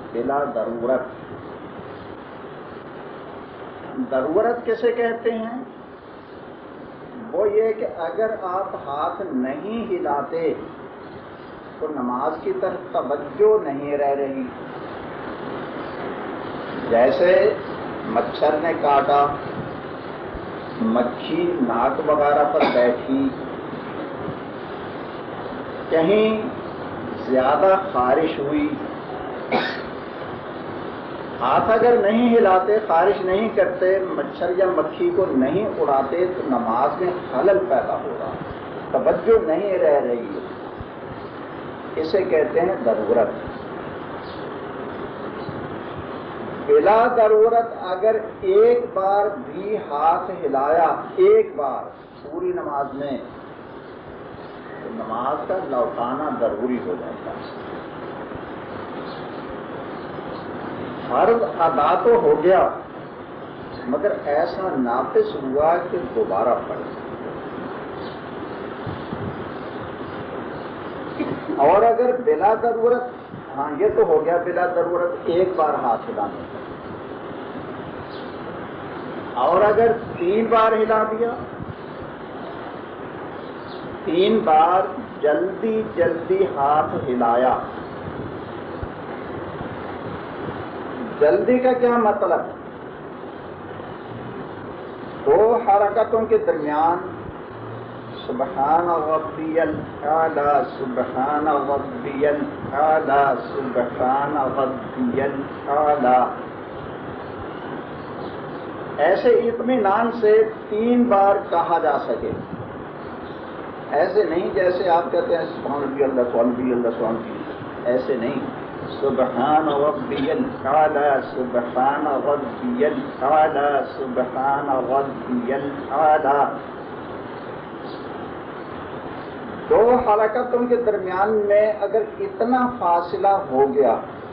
بلا ضرورت. ضرورت کیسے کہتے ہیں؟ وہ یہ کہ اگر آپ ہاتھ نہیں ہلاتے تو نماز کی طرف توجہ نہیں رہ رہی. جیسے مچھر نے کاٹا، مکھی ناک وغیرہ پر بیٹھی، کہیں زیادہ خارش ہوئی، ہاتھ اگر نہیں ہلاتے، خارش نہیں کرتے، مچھر یا مکھی کو نہیں اڑاتے تو نماز میں خلل پیدا ہو رہا، توجہ نہیں رہ رہی ہے. اسے کہتے ہیں ضرورت. بلا ضرورت اگر ایک بار بھی ہاتھ ہلایا، ایک بار پوری نماز میں، تو نماز کا لوٹانا ضروری ہو جاتا ہے. فرض ادا تو ہو گیا مگر ایسا ناقص ہوا کہ دوبارہ پڑھے. اور اگر بلا ضرورت، ہاں یہ تو ہو گیا بلا ضرورت ایک بار ہاتھ ہلانے کا، اور اگر 3 بار ہلا دیا، 3 بار جلدی جلدی ہاتھ ہلایا. جلدی کا کیا مطلب؟ 2 حرکتوں کے درمیان سبحان ربی الاعلی، سبحان ربی الاعلی، سبحان ربی الاعلی، ایسے اطمینان سے 3 بار کہا جا سکے. ایسے نہیں جیسے آپ کہتے ہیں سبحان ربی اللہ، سبحان ربی اللہ، سبحان ربی اللہ، ایسے نہیں. سبحان ربی الاعلی، سبحان ربی الاعلی، سبحان ربی الاعلی. 2 حرکتوں کے درمیان میں اگر اتنا فاصلہ ہو گیا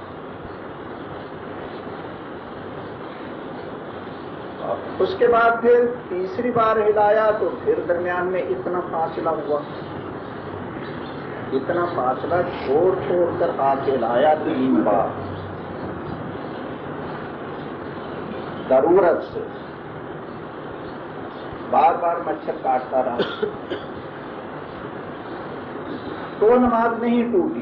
اس کے بعد پھر تیسری بار ہلایا تو پھر درمیان میں اتنا فاصلہ ہوا، اتنا فاصلہ چھوڑ چھوڑ کر ہاتھ ہلایا 3 بار ضرورت سے. بار بار مچھر کاٹتا رہا تو نماز نہیں ٹوٹی.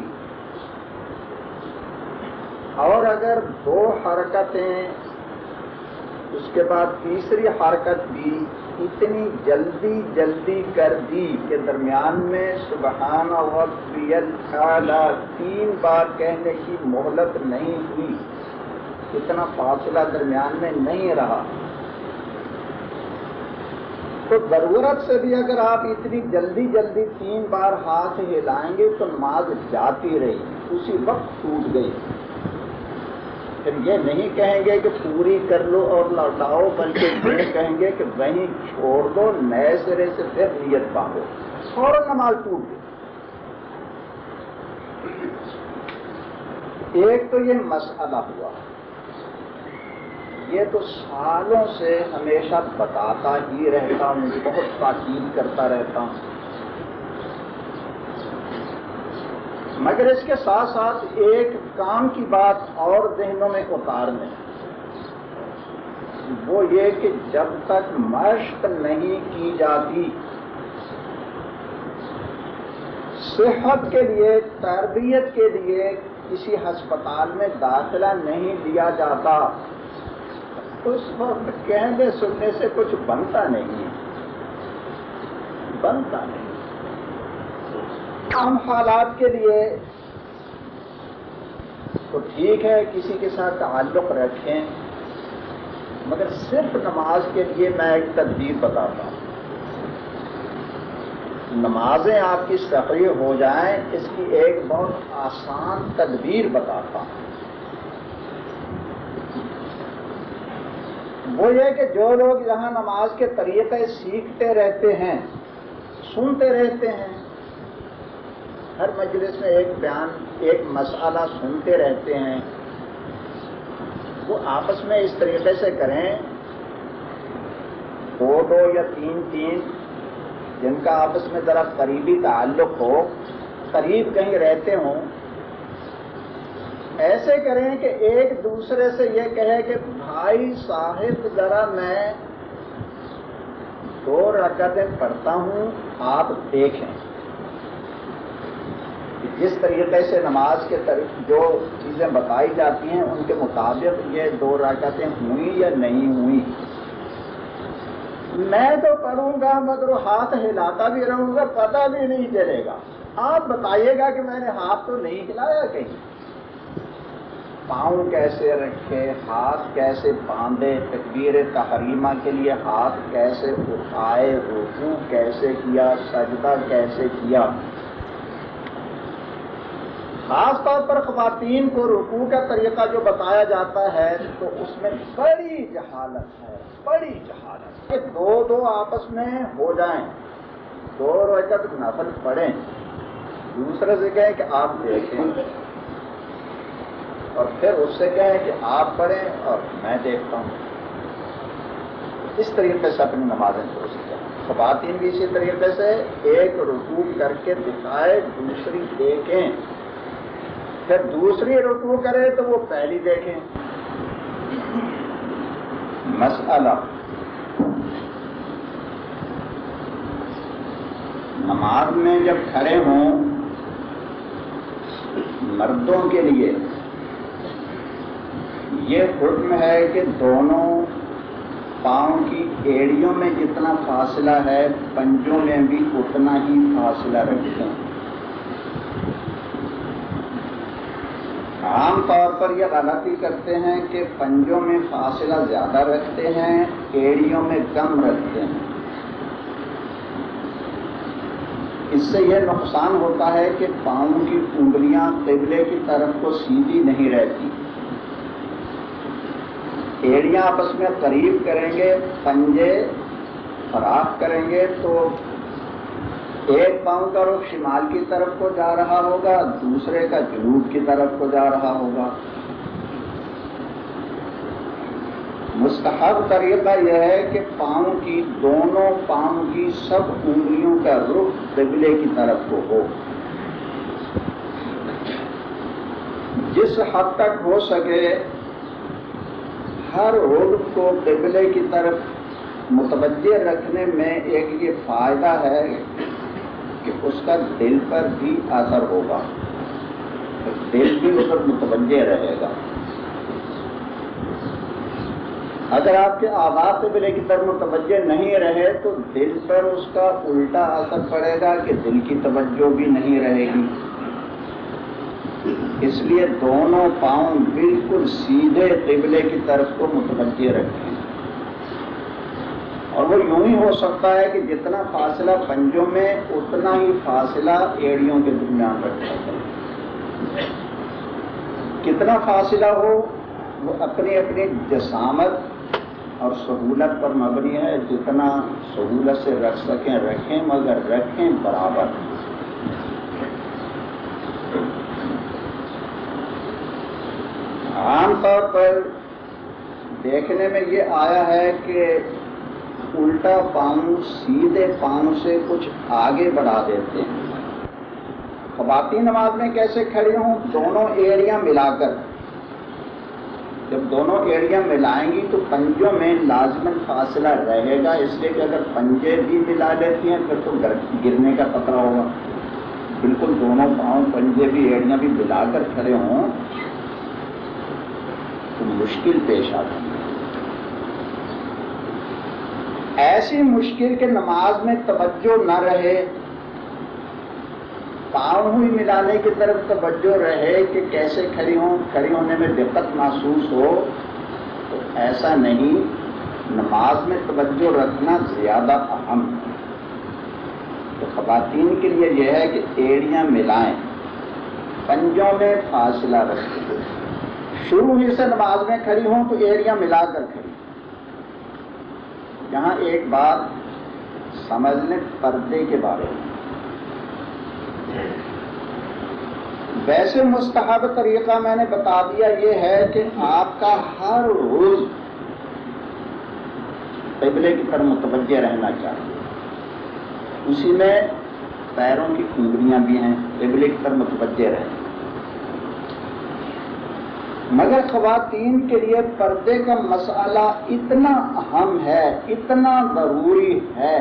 اور اگر 2 حرکتیں اس کے بعد تیسری حرکت بھی اتنی جلدی جلدی کر دی کہ درمیان میں سبحان ربی الاعلی 3 بار کہنے کی مہلت نہیں ہوئی، اتنا فاصلہ درمیان میں نہیں رہا، تو ضرورت سے بھی اگر آپ اتنی جلدی جلدی 3 بار ہاتھ ہلائیں گے تو نماز جاتی رہی، اسی وقت ٹوٹ گئی. پھر یہ نہیں کہیں گے کہ پوری کر لو اور لوٹاؤ، بلکہ یہ کہیں گے کہ وہیں چھوڑ دو، نئے سرے سے پھر نیت باندھو، فوراً نماز ٹوٹ گئی. ایک تو یہ مسئلہ ہوا، یہ تو سالوں سے ہمیشہ بتاتا ہی رہتا ہوں، بہت تاکید کرتا رہتا ہوں، مگر اس کے ساتھ ساتھ ایک کام کی بات اور ذہنوں میں اتارنے، وہ یہ کہ جب تک مشق نہیں کی جاتی، صحت کے لیے، تربیت کے لیے کسی ہسپتال میں داخلہ نہیں لیا جاتا، اس وقت کہنے سننے سے کچھ بنتا نہیں، بنتا نہیں. عام حالات کے لیے تو ٹھیک ہے کسی کے ساتھ تعلق رکھیں، مگر صرف نماز کے لیے میں ایک تدبیر بتاتا ہوں. نمازیں آپ کی صحیح ہو جائیں اس کی ایک بہت آسان تدبیر بتاتا ہوں. وہ یہ کہ جو لوگ یہاں نماز کے طریقے سیکھتے رہتے ہیں، سنتے رہتے ہیں، ہر مجلس میں ایک بیان، ایک مسئلہ سنتے رہتے ہیں، وہ آپس میں اس طریقے سے کریں، 2 یا 3 جن کا آپس میں ذرا قریبی تعلق ہو، قریب کہیں رہتے ہوں، ایسے کریں کہ ایک دوسرے سے یہ کہے کہ بھائی صاحب ذرا میں 2 رکعتیں پڑھتا ہوں، آپ دیکھیں کہ جس طریقے سے نماز کے جو چیزیں بتائی جاتی ہیں ان کے مطابق یہ 2 رکعتیں ہوئی یا نہیں ہوئی۔ میں تو پڑھوں گا مگر ہاتھ ہلاتا بھی رہوں گا، پتہ بھی نہیں چلے گا، آپ بتائیے گا کہ میں نے ہاتھ تو نہیں ہلایا کہیں۔ پاؤں کیسے رکھے، ہاتھ کیسے باندھے، تکبیر تحریمہ کے لیے ہاتھ کیسے اٹھائے، رکوع کیسے کیا، سجدہ کیسے کیا۔ خاص طور پر خواتین کو رکوع کا طریقہ جو بتایا جاتا ہے تو اس میں بڑی جہالت ہے، بڑی جہالت کہ 2 آپس میں ہو جائیں، 2 رکعت نفل پڑھیں، دوسرے سے کہیں کہ آپ دیکھیں، اور پھر اس سے کہیں کہ آپ پڑھیں اور میں دیکھتا ہوں۔ اس طریقے سے اپنی نمازیں درست کریں۔ خواتین بھی اسی طریقے سے ایک رکوع کر کے دکھائے، دوسری دیکھیں، پھر دوسری رکوع کرے تو وہ پہلی دیکھیں۔ مسئلہ، نماز میں جب کھڑے ہوں مردوں کے لیے یہ حکم ہے کہ دونوں پاؤں کی ایڑیوں میں جتنا فاصلہ ہے پنجوں میں بھی اتنا ہی فاصلہ رکھیں۔ عام طور پر یہ غلطی کرتے ہیں کہ پنجوں میں فاصلہ زیادہ رکھتے ہیں، ایڑیوں میں کم رکھتے ہیں۔ اس سے یہ نقصان ہوتا ہے کہ پاؤں کی انگلیاں قبلے کی طرف کو سیدھی نہیں رہتی، ایڑیاں آپس میں قریب کریں گے، پنجے فراخ کریں گے تو ایک پاؤں کا رخ شمال کی طرف کو جا رہا ہوگا، دوسرے کا جنوب کی طرف کو جا رہا ہوگا۔ مستحب طریقہ یہ ہے کہ پاؤں کی دونوں پاؤں کی سب انگلیوں کا رخ قبلے کی طرف کو ہو۔ جس حد تک ہو سکے ہر عضو کو قبلے کی طرف متوجہ رکھنے میں ایک یہ فائدہ ہے کہ اس کا دل پر بھی اثر ہوگا، دل بھی اس پر متوجہ رہے گا۔ اگر آپ کے اعضاء قبلے کی طرف متوجہ نہیں رہے تو دل پر اس کا الٹا اثر پڑے گا کہ دل کی توجہ بھی نہیں رہے گی۔ اس لیے دونوں پاؤں بالکل سیدھے قبلے کی طرف کو متوجہ رکھیں، اور وہ یوں ہی ہو سکتا ہے کہ جتنا فاصلہ پنجوں میں اتنا ہی فاصلہ ایڑیوں کے درمیان رکھا جائے۔ کتنا فاصلہ ہو وہ اپنی اپنی جسامت اور سہولت پر مبنی ہے، جتنا سہولت سے رکھ سکیں رکھیں، مگر رکھیں برابر۔ عام طور پر دیکھنے میں یہ آیا ہے کہ الٹا پاؤں سیدھے پاؤں سے کچھ آگے بڑھا دیتے ہیں۔ خواتین نماز میں کیسے کھڑی ہوں؟ دونوں ایڑیاں ملا کر، جب دونوں ایڑیاں ملائیں گی تو پنجوں میں لازماً فاصلہ رہے گا، اس لیے کہ اگر پنجے بھی ملا لیتی ہیں پھر تو گرنے کا خطرہ ہوگا۔ بالکل دونوں پاؤں پنجے بھی ایڑیاں بھی ملا کر کھڑے ہوں تو مشکل پیش آتی ہے۔ ایسی مشکل کہ نماز میں توجہ نہ رہے، پاؤں ہی ملانے کی طرف توجہ رہے کہ کیسے کھڑی ہوں، کھڑی ہونے میں دقت محسوس ہو، تو ایسا نہیں، نماز میں توجہ رکھنا زیادہ اہم ہے۔ تو خواتین کے لیے یہ ہے کہ ایڑیاں ملائیں، پنجوں میں فاصلہ رکھیں، شروع ہی سے نماز میں کھڑی ہوں تو ایڑیاں ملا کر کھڑی۔ یہاں ایک بات سمجھ لیں پردے کے بارے میں۔ ویسے مستحب طریقہ میں نے بتا دیا یہ ہے کہ آپ کا ہر روز قبلے کی طرف متوجہ رہنا چاہیے، اسی میں پیروں کی انگلیاں بھی ہیں، قبلے کی طرف متوجہ رہیں۔ مگر خواتین کے لیے پردے کا مسئلہ اتنا اہم ہے، اتنا ضروری ہے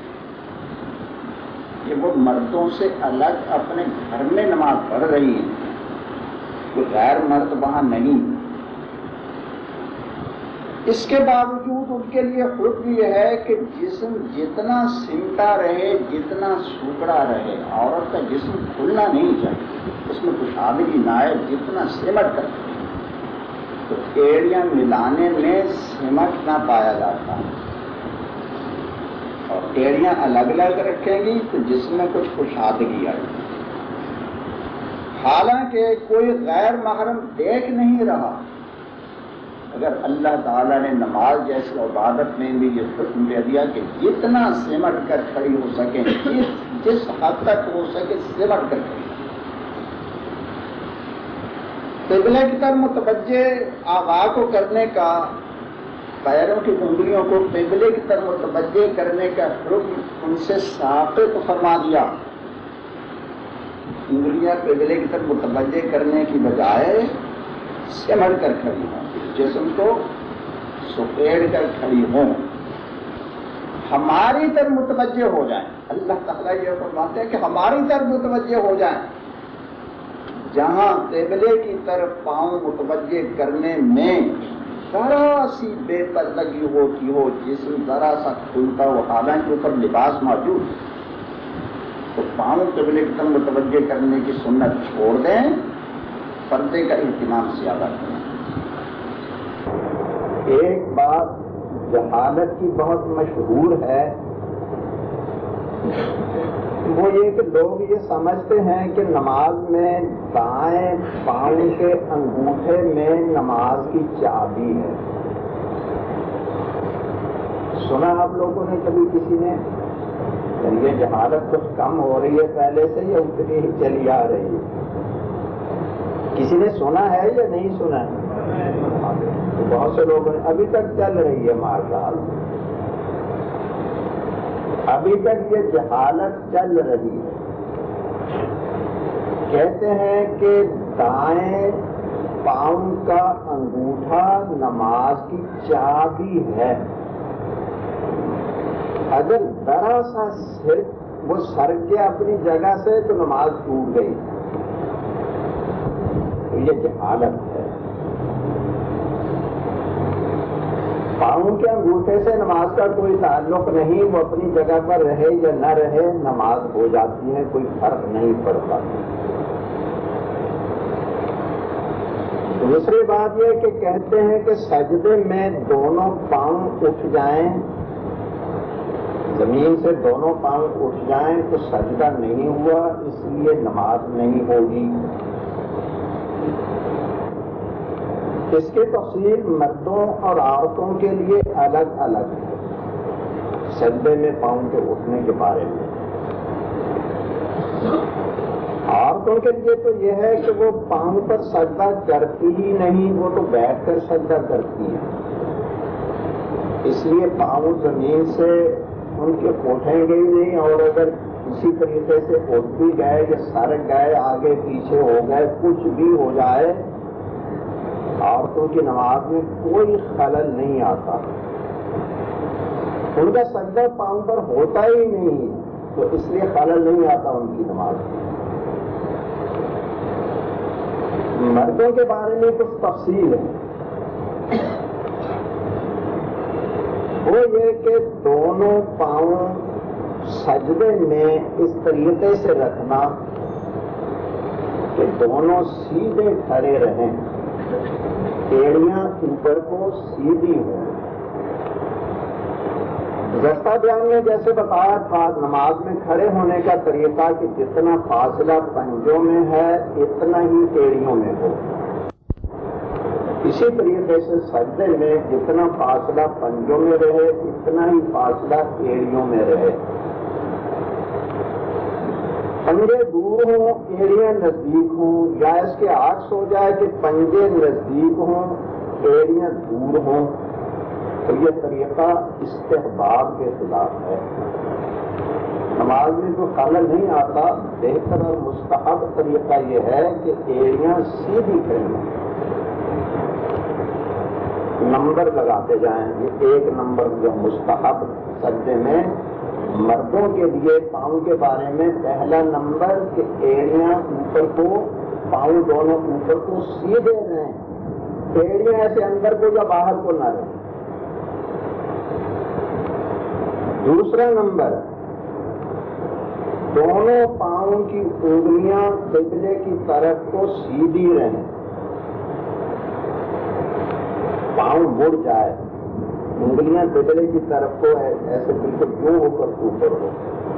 کہ وہ مردوں سے الگ اپنے گھر میں نماز پڑھ رہی ہیں، کوئی غیر مرد وہاں نہیں۔ اس کے باوجود ان کے لیے حکم یہ ہے کہ جسم جتنا سمٹا رہے، جتنا سکڑا رہے، عورت کا جسم کھلنا نہیں چاہیے، اس میں کشادگی نہ آئے، جتنا سمٹ کر تو ایڑیاں ملانے میں سمٹ نہ پایا جاتا، اور ایڑیاں الگ الگ رکھیں گی تو جسم میں کچھ کشادگی آئے گی۔ حالانکہ کوئی غیر محرم دیکھ نہیں رہا، اگر اللہ تعالیٰ نے نماز جیسی عبادت میں بھی یہ حکم دے دیا کہ جتنا سمٹ کر کھڑی ہو سکے، جس حد تک ہو سکے سمٹ کر کھڑی، قبلے کی طرف متوجہ آغا کو کرنے کا، پیروں کی انگلیوں کو قبلے کی طرف متوجہ کرنے کا حکم ان سے ثابت فرما دیا۔ انگلیاں قبلے کی طرف متوجہ کرنے کی بجائے سمٹ کر کھڑی ہوں، جسم کو سپیڑ کر کھڑی ہوں، ہماری طرف متوجہ ہو جائیں۔ اللہ تعالیٰ یہ فرماتے ہیں کہ ہماری طرف متوجہ ہو جائیں۔ جہاں قبلے کی طرف پاؤں متوجہ کرنے میں ذرا سی بے پردگی ہوتی ہو، جسم ذرا سا کھلتا ہو، حالانکہ اوپر لباس موجود، تو پاؤں قبلے کی طرف متوجہ کرنے کی سنت چھوڑ دیں، پردے کا اہتمام زیادہ کریں۔ ایک بات جہالت کی بہت مشہور ہے، وہ یہ کہ لوگ یہ سمجھتے ہیں کہ نماز میں دائیں پاؤں کے انگوٹھے میں نماز کی چابی ہے۔ سنا آپ لوگوں نے کبھی کسی نے؟ یہ جہالت کچھ کم ہو رہی ہے پہلے سے یا اتنی ہی چلی آ رہی ہے؟ کسی نے سنا ہے یا نہیں سنا ہے؟ بہت سے لوگوں نے ابھی تک چل رہی ہے، ماشاءاللہ ابھی تک یہ جہالت چل رہی ہے۔ کہتے ہیں کہ دائیں پاؤں کا انگوٹھا نماز کی چابی ہے، اگر ذرا سا صرف وہ سر کے اپنی جگہ سے تو نماز ٹوٹ گئی، تو یہ جہالت ہے۔ پاؤں کے انگوٹھے سے نماز کا کوئی تعلق نہیں، وہ اپنی جگہ پر رہے یا نہ رہے نماز ہو جاتی ہے، کوئی فرق نہیں پڑتا۔ دوسری بات یہ کہ کہتے ہیں کہ سجدے میں دونوں پاؤں اٹھ جائیں، زمین سے دونوں پاؤں اٹھ جائیں تو سجدہ نہیں ہوا، اس لیے نماز نہیں ہوگی۔ اس کی تفصیل مردوں اور عورتوں کے لیے الگ الگ ہے، سجدے میں پاؤں کے اٹھنے کے بارے میں۔ عورتوں کے لیے تو یہ ہے کہ وہ پاؤں پر سجدہ کرتی ہی نہیں، وہ تو بیٹھ کر سجدہ کرتی ہیں، اس لیے پاؤں زمین سے ان کے اٹھیں گے ہی نہیں، اور اگر اسی طریقے سے اٹھ بھی گئے یا سر گئے، آگے پیچھے ہو گئے، کچھ بھی ہو جائے، عورتوں کی نماز میں کوئی خلل نہیں آتا، ان کا سجدہ پاؤں پر ہوتا ہی نہیں، تو اس لیے خلل نہیں آتا ان کی نماز میں۔ مردوں کے بارے میں کچھ تفصیل ہے، وہ یہ کہ دونوں پاؤں سجدے میں اس طریقے سے رکھنا کہ دونوں سیدھے کھڑے رہیں، ایڑیاں اوپر کو سیدھی ہوں۔ گزشتہ بیان میں جیسے بتایا تھا، نماز میں کھڑے ہونے کا طریقہ کہ جتنا فاصلہ پنجوں میں ہے اتنا ہی ایڑیوں میں ہو، اسی طریقے سے سجدے میں جتنا فاصلہ پنجوں میں رہے اتنا ہی فاصلہ ایڑیوں میں رہے۔ پنجے دور ہوں، ایڑیاں نزدیک ہوں، یا اس کے عکس ہو جائے کہ پنجے نزدیک ہوں، ایڑیاں دور ہوں، تو یہ طریقہ استحباب کے خلاف ہے۔ نماز میں جو خلل نہیں آتا، بہتر اور مستحب طریقہ یہ ہے کہ ایڑیاں سیدھی کریں، نمبر لگاتے جائیں. یہ ایک نمبر جو مستحب سجدے میں مردوں کے لیے پاؤں کے بارے میں پہلا نمبر کہ ایڑیاں اوپر کو، پاؤں دونوں اوپر کو سیدھے رہیں، ایڑیاں ایسے اندر کو یا باہر کو نہ رہیں. دوسرا نمبر دونوں پاؤں کی انگلیاں قبلے کی طرف کو سیدھی رہیں، پاؤں مڑ جائے، انگلیاں قبلے کی طرف کو ایسے بالکل یوں ہو کر اوپر ہو.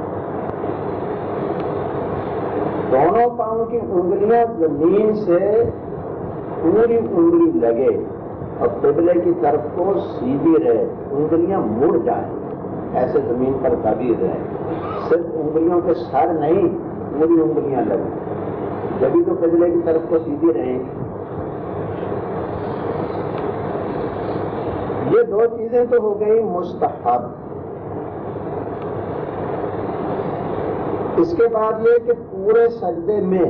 دونوں پاؤں کی انگلیاں زمین سے پوری انگلی لگے اور قبلے کی طرف کو سیدھی رہے، انگلیاں مڑ جائیں، ایسے زمین پر دبی رہے. صرف انگلیوں کے سر نہیں، پوری انگلیاں لگیں، جبھی تو قبلے کی طرف کو سیدھی رہیں. یہ دو چیزیں تو ہو گئی مستحب. اس کے بعد یہ کہ پورے سجدے میں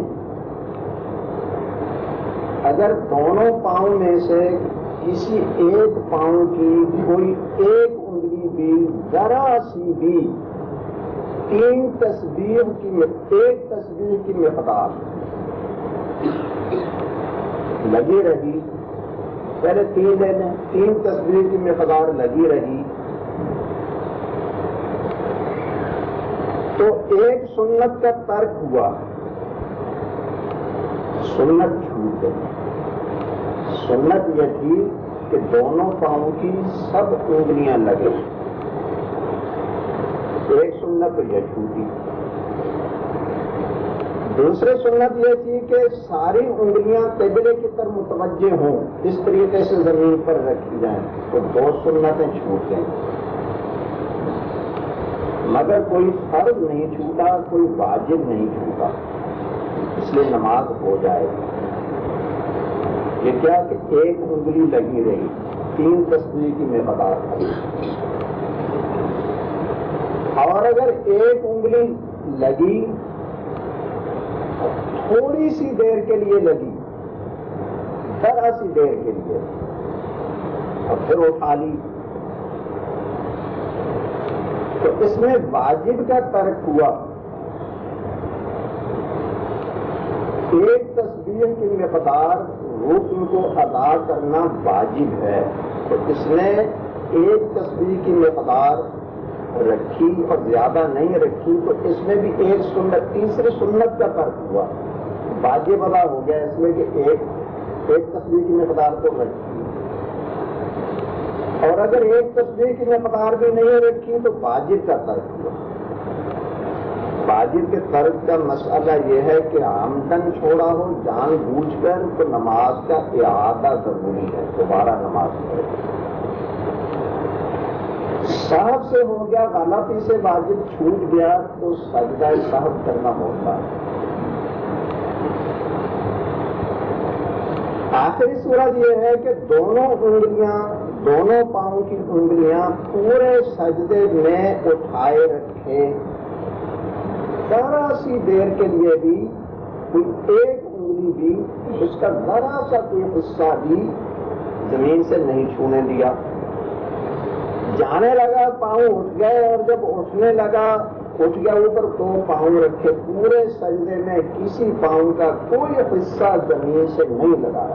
اگر دونوں پاؤں میں سے کسی ایک پاؤں کی کوئی ایک انگلی بھی ذرا سی بھی ایک تسبیح کی مقدار لگی رہی، پہلے 3 لے لیں، 3 تسبیح کی مقدار لگی رہی تو ایک سنت کا ترک ہوا، سنت چھوٹ گئی. سنت یہ تھی کہ دونوں پاؤں کی سب انگلیاں لگے، ایک سنت تو یہ چھوٹی. دوسری سنت یہ تھی کہ ساری انگلیاں قبلے کی طرف متوجہ ہوں، اس طریقے سے زمین پر رکھی جائیں، تو 2 سنتیں چھوٹ گئیں. مگر کوئی فرض نہیں چھوٹا، کوئی واجب نہیں چھوٹا، اس لیے نماز ہو جائے گی. یہ کیا کہ ایک انگلی لگی رہی، 3 تسبیح کی مقدار تھی. اور اگر ایک انگلی لگی تھوڑی سی دیر کے لیے لگی، ذرا سی دیر کے لیے، اور پھر اٹھا لی، تو اس میں واجب کا ترک ہوا. ایک تسبیح کی مقدار رکن کو ادا کرنا واجب ہے، تو اس نے ایک تسبیح کی مقدار رکھی اور زیادہ نہیں رکھی، تو اس میں بھی ایک سنت، تیسری سنت کا ترک ہوا. واجب ادا ہو گیا اس میں کہ ایک تسبیح کی مقدار کو رکھی، اور اگر ایک تسبیح کی مقدار بھی نہیں رکھی تو واجب کا ترک ہوا. واجب کے ترک کا مسئلہ یہ ہے کہ عمدن چھوڑا ہو جان بوجھ کر تو نماز کا اعادہ ضروری ہے، دوبارہ نماز پڑھے. صاحب سے ہو گیا، غلطی سے واجب چھوٹ گیا تو سجدہ صاحب کرنا ہوتا ہے. آخری صورت یہ ہے کہ دونوں انگلیاں، دونوں پاؤں کی انگلیاں پورے سجدے میں اٹھائے رکھے، ذرا سی دیر کے لیے بھی کوئی ایک انگلی بھی، اس کا ذرا سا کوئی حصہ بھی زمین سے نہیں چھونے دیا. جانے لگا پاؤں اٹھ گئے، اور جب اٹھنے لگا اٹھ گیا اوپر، 2 پاؤں رکھے، پورے سجدے میں کسی پاؤں کا کوئی حصہ زمین سے نہیں لگایا،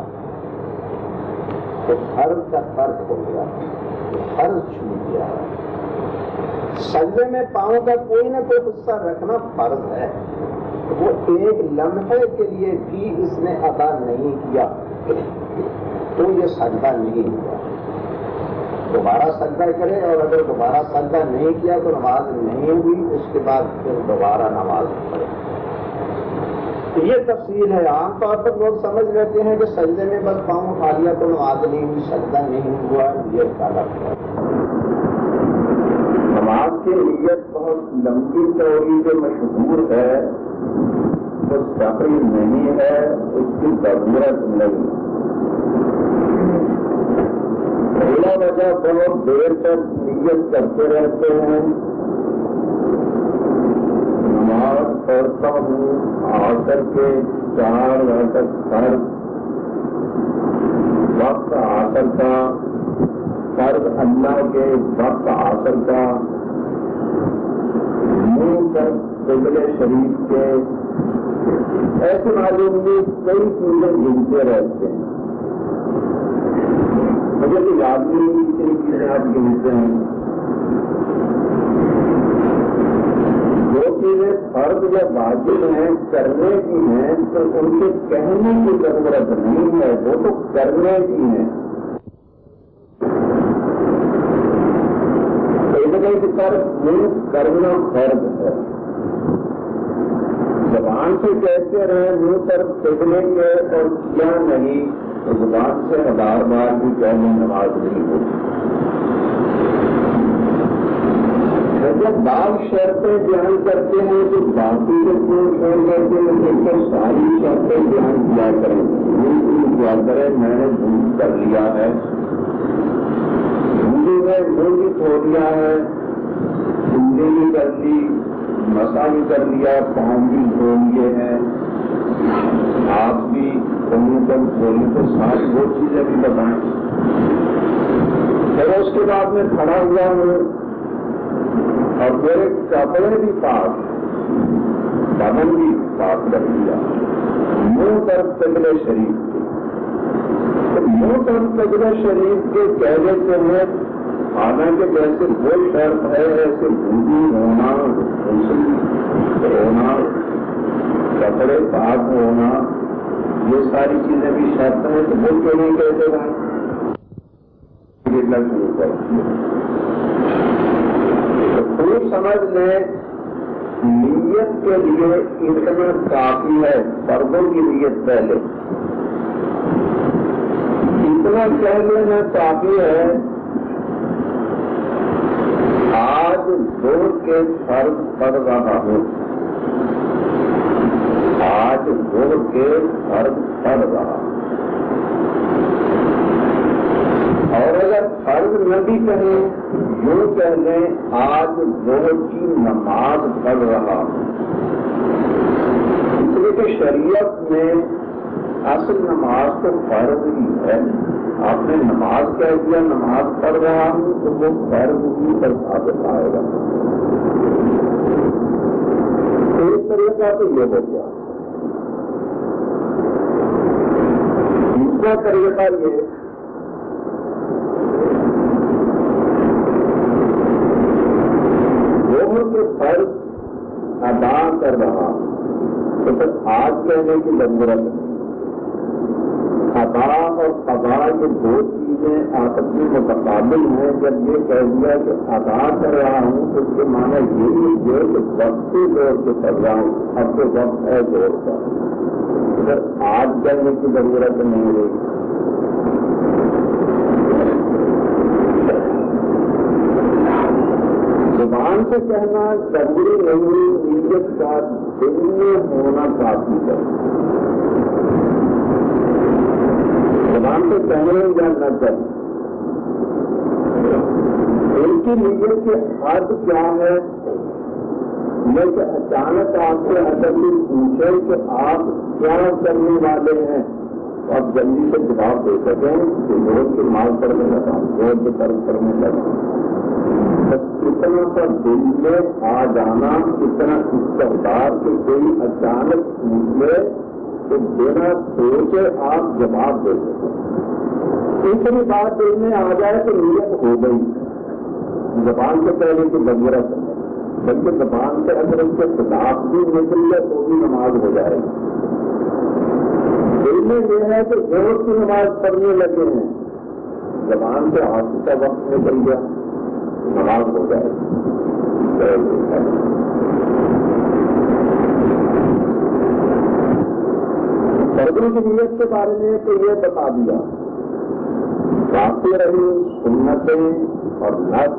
تو فرض کا فرق ہو گیا، فرض چھوٹ گیا. سجدے میں پاؤں کا کوئی نہ کوئی حصہ رکھنا فرض ہے، وہ ایک لمحے کے لیے بھی اس نے ادا نہیں کیا تو یہ سجدہ نہیں ہوا. دوبارہ سجدہ کرے، اور اگر دوبارہ سجدہ نہیں کیا تو نماز نہیں ہوئی، اس کے بعد پھر دوبارہ نماز پڑھے. تو یہ تفصیل ہے. عام طور پر لوگ سمجھ لیتے ہیں کہ سجدے میں بس پاؤں اٹھا لیا تو نماز نہیں ہوئی، سجدہ نہیں ہوا، یہ غلط ہے. نماز کی نیت بہت لمبی چوڑی جو مشہور ہے وہ صحیح نہیں ہے، اس کی ضرورت نہیں. پہلا وجہ بہت دیر تک نیت کرتے رہتے ہیں. نماز پڑھتا ہوں آ کر کے 4 رکعت فرض وقت آ کر کا فرض اللہ کے وقت آخر کا، منہ پر قبلہ شریف کے، ایسے معلوم بھی کئی چیزیں گنتے رہتے ہیں. مجھے تو یاد نہیں کتنی چیزیں آپ گنتے ہیں. جو چیزیں فرض یا واجب ہیں کرنے کی ہیں تو ان کے کہنے کی ضرورت نہیں ہے، وہ تو کرنے کی ہیں. ایک طرف منہ کرنا فرض ہے. زبان سے کہتے رہے منہ طرف قبلے کے اور کیا نہیں تو زبان سے 1000 بار بھی کہنے نماز نہیں ہوتی. جب بعض شرطیں بیان کرتے ہیں تو باقی کے چھوڑ دیتے ہیں، لیکن ساری شرطیں بیان کیا کریں. کیا کریں، میں نے دودھ کر لیا ہے، ہندی میں منہ بھی کھو لیا ہے، ہندی بھی کر لی، مسا بھی کر لیا، پاؤں بھی دھو لیے ہیں، آپ بھی کہیں پر کھولی تو ساری وہ چیزیں بھی بتائیں. پھر اس کے بعد میں کھڑا ہوا ہوں اور میرے کپڑے بھی پاک، بدن بھی پاک کر دیا. منہ طرف قبلہ شریف کے، تو منہ طرف قبلہ شریف کے کہہ دیتے ہیں. حالانکہ جیسے وہ شرط ہے ایسے وضو ہونا، غسل ہونا، کپڑے پاک ہونا، یہ ساری چیزیں بھی شرط ہیں. تو وہ کیوں نہیں کہتے بھائی شروع کر خوب سمجھ لیں نیت کے لیے اتنا کافی ہے. فردوں کی نیت پہلے اتنا کہہ لینا کافی ہے. آج زور کے فرض پڑ رہا ہوں، آج زور کے فرض پڑ رہا ہوں. اور اگر فرض نہ بھی کہیں یوں کہہ لیں آج زور کی نماز پڑھ رہا ہوں. اس لیے کہ شریعت میں اصل نماز تو فرض ہی ہے. آپ نے نماز کہہ دیا نماز پڑھ رہا ہوں تو وہ فرض ہی پر ثابت آئے گا. ایک طریقہ تو یہ ہو گیا. دوسرا طریقہ یہ کے فرض ادا کر رہا تو پھر آج کہنے کی ضرورت ہے. ادا اور قضا کے دو چیزیں آپس میں متقابل ہیں. جب یہ کہہ دیا کہ ادا کر رہا ہوں تو اس کے معنی یہی ہے کہ وقت زور سے کر رہا ہوں. اب تو وقت ہے زور کا، اگر آج کہنے کی ضرورت نہیں رہی. زبان سے کہنا ضروری نہیں، نیت کا دل میں ہونا کافی ہے. زبان سے کہنے یا نہ کہنے ان کی نیت کے حد کیا ہے. یہ کہ اچانک آپ سے اگر کوئی پوچھے کہ آپ کیا کرنے والے ہیں تو آپ جلدی سے جواب دے سکیں کہ روز کے مال پڑھنے لگا، روز کے قرض پڑھنے لگا. اتنا سا دل میں آ جانا، اتنا استقبال کہ کوئی اچانک پوچھے تو بنا سوچے آپ جواب دے سکیں. اتنی بات دل میں آ جائے تو نیت ہو گئی. زبان سے کہنے کی ضرورت ہے، بلکہ زبان سے اگر اس کے خلاف بھی نکل جائے تو بھی نماز ہو جائے گی. دل میں یہ ہے کہ زور کی نماز پڑھنے لگے ہیں، زبان سے آخر کا وقت نکل گیا، نماز ہو جائے گی. فردوں کی نیت کے بارے میں تو یہ بتا دیا. باقی رہی سنتیں اور نفل،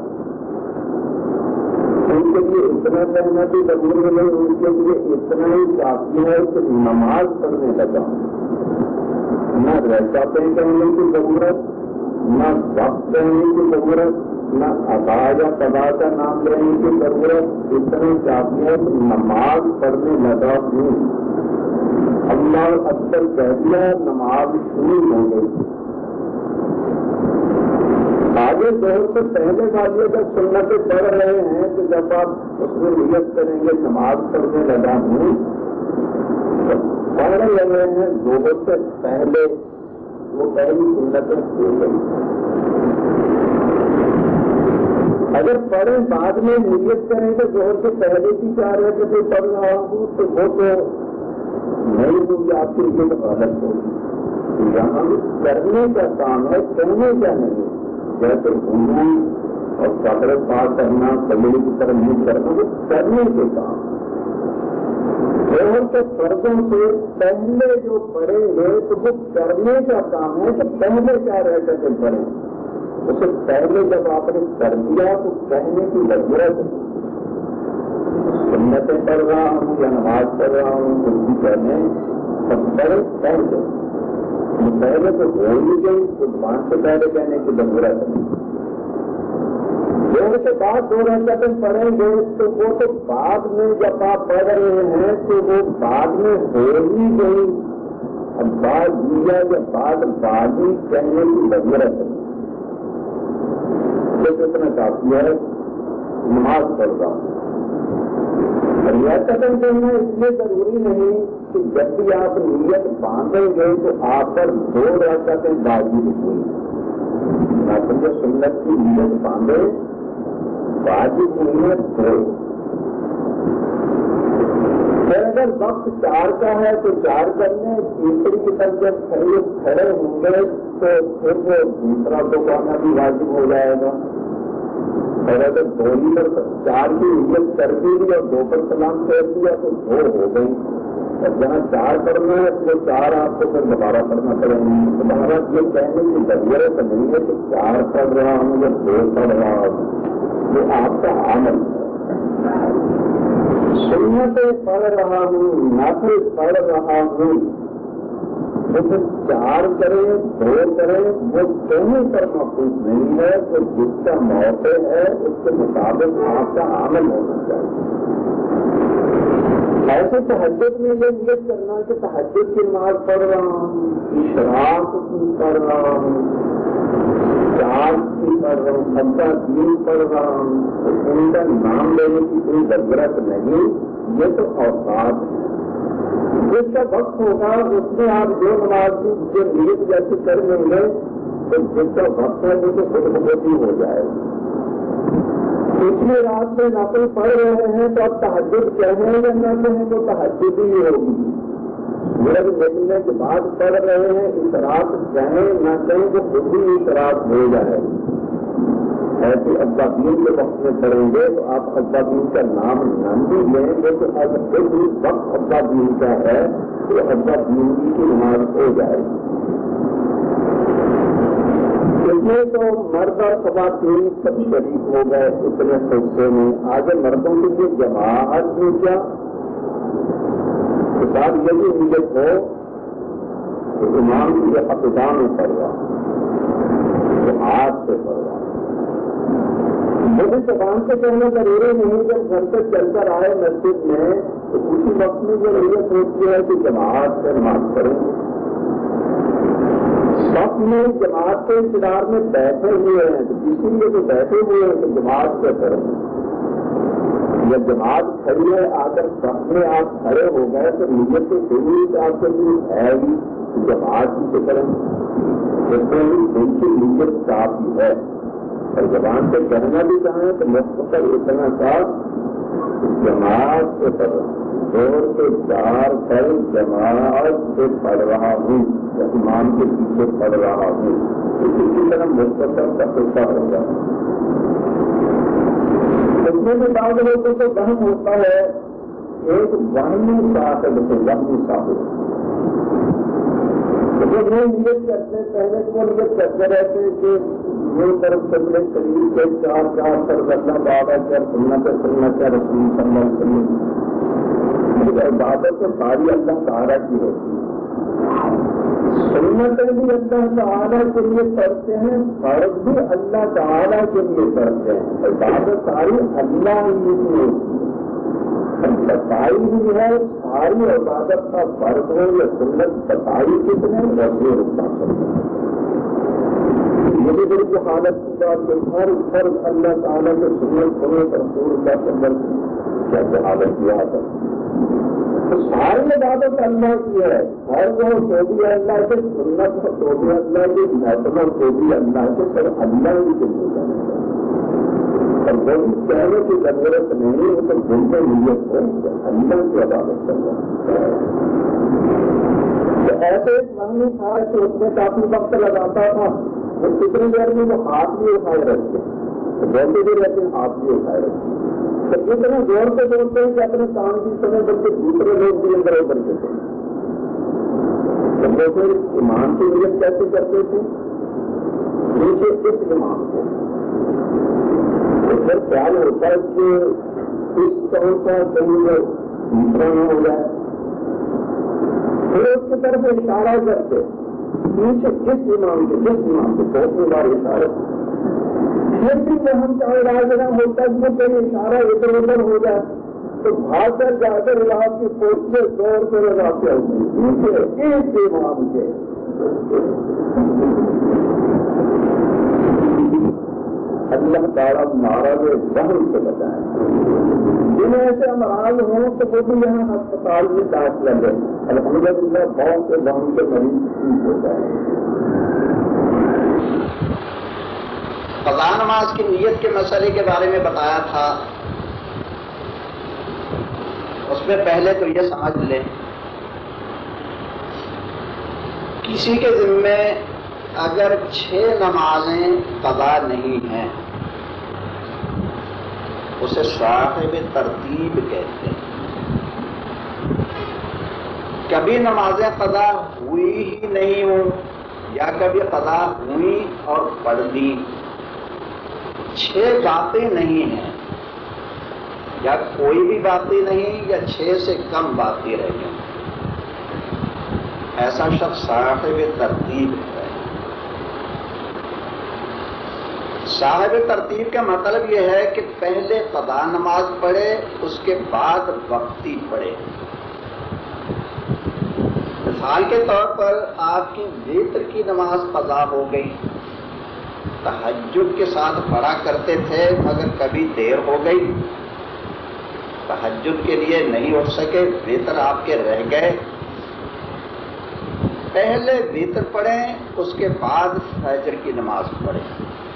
ان کے لیے اتنا کہنا بھی ضروری نہیں، ان کے لیے اتنا ہی کافی ہے کہ نماز پڑھنے لگا. نہ رہتا کہنے کی ضرورت، نہ وقت کہنے کی ضرورت، نہ ادا یا قضا کا نام لینے کی ضرورت. اتنے کافی ہے کہ نماز پڑھنے لگا ہوں. اللہ اکبر کہہ دیا، نماز شروع ہو گئی. آگے یہ ظہر سے پہلے والی اگر سنتیں پڑھ رہے ہیں تو جب آپ اس میں نیت کریں گے نماز پڑھنے لگا ہوں پڑھ رہے ہیں ظہر سے پہلے وہ پہلی سنتیں ہو گئی. اگر پڑھیں بعد میں نیت کریں تو ظہر سے پہلے کی 4 رکعتیں پڑھ رہا ہوں تو وہ تو نہیں ہوگی آپ کی نیت غلط ہوگی. یہاں کرنے کا کام ہے کہنے کا نہیں. جیسے گھومنا اور قبر پار کرنا قبیلے کی طرف نہیں کرنا وہ کرنے کے کام. ظہر کے فرضوں سے پہلے جو پڑھیں گے تو وہ کرنے کا کام ہے کہ پہلے 4 رکعتیں پڑھیں. اسے پہلے جب آپ نے کر دیا تو کہنے کی ضرورت ہے. سنتیں پڑھ رہا ہوں یا نماز پڑھ رہا ہوں کچھ بھی کہنے سب پڑھے پہلے تو ہو ہی گئی تو 5 سے پہلے کہنے کی ضرورت ہے. ظہر کے بعد 2 رکعتیں پڑھیں گے تو وہ تو بعد میں جب آپ پڑھ رہے ہیں تو وہ بعد میں ہو ہی گئی. اب بعد دیا یا بعد ہی کہنے کی ضرورت ہے. اتنا کافی ہے نماز پڑھ رہا ہوں. اور یہ قدم کرنا اس لیے ضروری نہیں کہ جب بھی آپ نیت باندھیں گے تو آپ پر 2 رکعتیں واجب ہوئی. لیکن جو سنت کی نیت باندھے واجب ہوئی ہے 2. اگر وقت 4 کا ہے تو 4 کرنے تیسری کی طرف جب کھڑے ہوں گے تو پھر وہ دوسرا تو کرنا بھی واجب ہو جائے گا. اور اگر 2 پر 4 کی نیت کر دی اور 2 پر سلام پھیر دیا تو 2 ہو گئی. اور جہاں 4 پڑھنا ہے تو 4 آپ کو پھر دوبارہ پڑھنا پڑے گا. تمہارا یہ کہنے کی ضرورت نہیں ہے کہ 4 پڑھ رہا ہوں یا 2 پڑھ رہا ہوں. یہ آپ کا عمل ہے. سنتیں پڑھ رہا ہوں نافل پڑھ رہا ہوں تو پھر 4 کریں 2 کریں وہ کہیں پر محفوظ نہیں ہے. تو جس کا موقع ہے اس کے مطابق آپ کا عمل ہونا چاہیے. ایسے تہجد میں یہ نیت کرنا کہ تہجد کی نماز پڑھ رہا ہوں اشراق کی پڑھ رہا ہوں 4 کی پڑھ رہا ہوں 3 پڑھ رہا ہوں تو ان کا نام لینے کی کوئی ضرورت نہیں. یہ تو اوقات ہے. جس کا وقت ہوگا اس میں آپ جو نماز کی جو نیت جیسے کر لیں گے تو جس کا وقت ہے وہ تو خود بخود ہی ہو جائے گا. پچھلی رات میں نفل پڑھ رہے ہیں تو اب تہجد کہیں یا نہ کہیں تو تہجد ہی ہوگی. میرے دیکھنے کے بعد پڑھ رہے ہیں اشراق کہیں نہ کہیں تو خود ہی اشراق ہو جائے گا. ایسے ابابین کے وقت میں پڑھیں گے تو آپ ابابین کا نام نہ بھی لیں گے تو اگر خود بھی وقت ابابین کا ہے تو ابابین کی نماز ہو جائے گی. اس میں تو مرد اور خواتین سب شریک ہو گئے اتنے حصے میں. آگے مردوں کے لیے جماعت میں کیا کتاب یہ بھی نیت ہو کہ امام کی جو اقدام میں پڑھ رہا تو ہاتھ سے پڑھ رہا. مجھے زبان سے کہنا ضروری نہیں. جب گھر سے چل کر آئے مسجد میں تو اسی وقت میں جو نیت ہوتی ہے کہ جماعت سے نماز پڑھیں. سب میں جماعت کے انتظار میں بیٹھے ہوئے ہیں تو اسی لیے تو بیٹھے ہوئے ہیں کہ جماعت سے پڑھیں. جب جماعت کھڑی ہے آ کر سب میں آپ کھڑے ہو گئے تو نیت تو ضروری کہ آپ کے لیے ہے ہی جماعت ہی سے کریں. اس میں بھی دل کی نیت کافی ہے. اور زبان سے کہنا بھی چاہیں تو مختصر اتنا تھا جماعت سے پڑھ رہا ہوں 2 سے 4 کل جماعت سے پڑھ رہا ہوں یا امام کے پیچھے پڑھ رہا ہوں. اسی طرح مختصر کا حصہ ہوگا. اس میں بھی بعض لوگوں کو وہم ہوتا ہے. ایک وہمی صاحب سے وہمی صاحب جب وہ نیت کرتے پہلے تو وہ نیت کرتے رہتے کہ یہ طرف چلنے شریف کے 4 پر کرنا بابا کیا سننا کیا رسول صلی اللہ علیہ وسلم عبادت تو ساری اللہ تعالیٰ کی ہوتی ہے. سنتیں بھی اللہ تعالیٰ کے لیے پڑھتے ہیں فرض بھی اللہ تعالیٰ کے لیے پڑھتے ہیں. عبادت ساری اللہ ہی کی ہوتی ہے. بتائی بھی ہے ساری عبادت کا فرض ہو یا سنت بتائی کتنے وزیر رکھنا یہ بھی بڑی حالت کی بات کہ ہر فرض اللہ تعالیٰ کے سنت ہونے پر رسول اللہ کے اندر کیسے حالت کیا تھا. تو ساری عبادت اللہ کی ہے، ہر وہ بھی اللہ سے سنت تو بھی اللہ کی محتمل تو بھی اللہ سے پر اللہ کی ذمہ داری ہے. اور وہ بھی کہنے کی ضرورت نہیں ہے تو دل میں نیت ہو اللہ کی عبادت کرنا. تو ایسے ایک مہنگی تھا کہ اس میں کافی وقت لگاتا تھا. وہ کتنی دیر میں وہ ہاتھ بھی اٹھائے رکھتے بولتے بھی رہتے ہیں، ہاتھ بھی اٹھائے رکھتے. تو اتنے زور سے بولتے ہیں کہ اپنے کام کی سمے بلکہ دوسرے لوگ بھی اندر ادھر دیتے ہیں. تو وہ پھر ایمان کی نیت کیسے کرتے تھے؟ نیچے اس ایمان کو پھر خیال ہوتا ہے کہ اس طور کا کہیں وہ دوسرا نہ ہو جائے، پھر اس کی طرف اشارہ کرتے نیچے کس ایمان کو بہت بار اشارہ. پھر بھی جو ہم چاہے راجنا ہوتا ہے کہ کوئی اشارہ ادھر ادھر ہو جائے تو بھاگ کر جا کر علاج کی فوج سے زور سے لگاتے ہوتے نیچے ایک ایمان کے. اللہ تعالیٰ ناراض وہم سے بتائیں. جنہیں ایسے امراض ہوں تو وہ بھی یہاں ہسپتال میں داخل لگے. الحمدللہ بہت سے وہم کے مریض ٹھیک ہوتا ہے. قضا نماز کی نیت کے مسئلے کے بارے میں بتایا تھا. اس میں پہلے تو یہ سمجھ لیں کسی کے ذمے اگر 6 نمازیں قضا نہیں ہیں اسے صاحب ترتیب کہتے ہیں. کبھی نمازیں قضا ہوئی ہی نہیں ہوں یا کبھی قضا ہوئی اور پڑھ دی، 6 باتیں نہیں ہیں یا کوئی بھی باتیں نہیں یا 6 سے کم باتیں رہ گئی، ایسا شخص صاحب ترتیب ہے. صاحب ترتیب کا مطلب یہ ہے کہ پہلے قضا نماز پڑھے اس کے بعد وقتی پڑھے. مثال کے طور پر آپ کی وتر کی نماز قضا ہو گئی، تہجد کے ساتھ پڑھا کرتے تھے مگر کبھی دیر ہو گئی، تہجد کے لیے نہیں اٹھ سکے، وتر آپ کے رہ گئے. پہلے وتر پڑھیں اس کے بعد فجر کی نماز پڑھیں.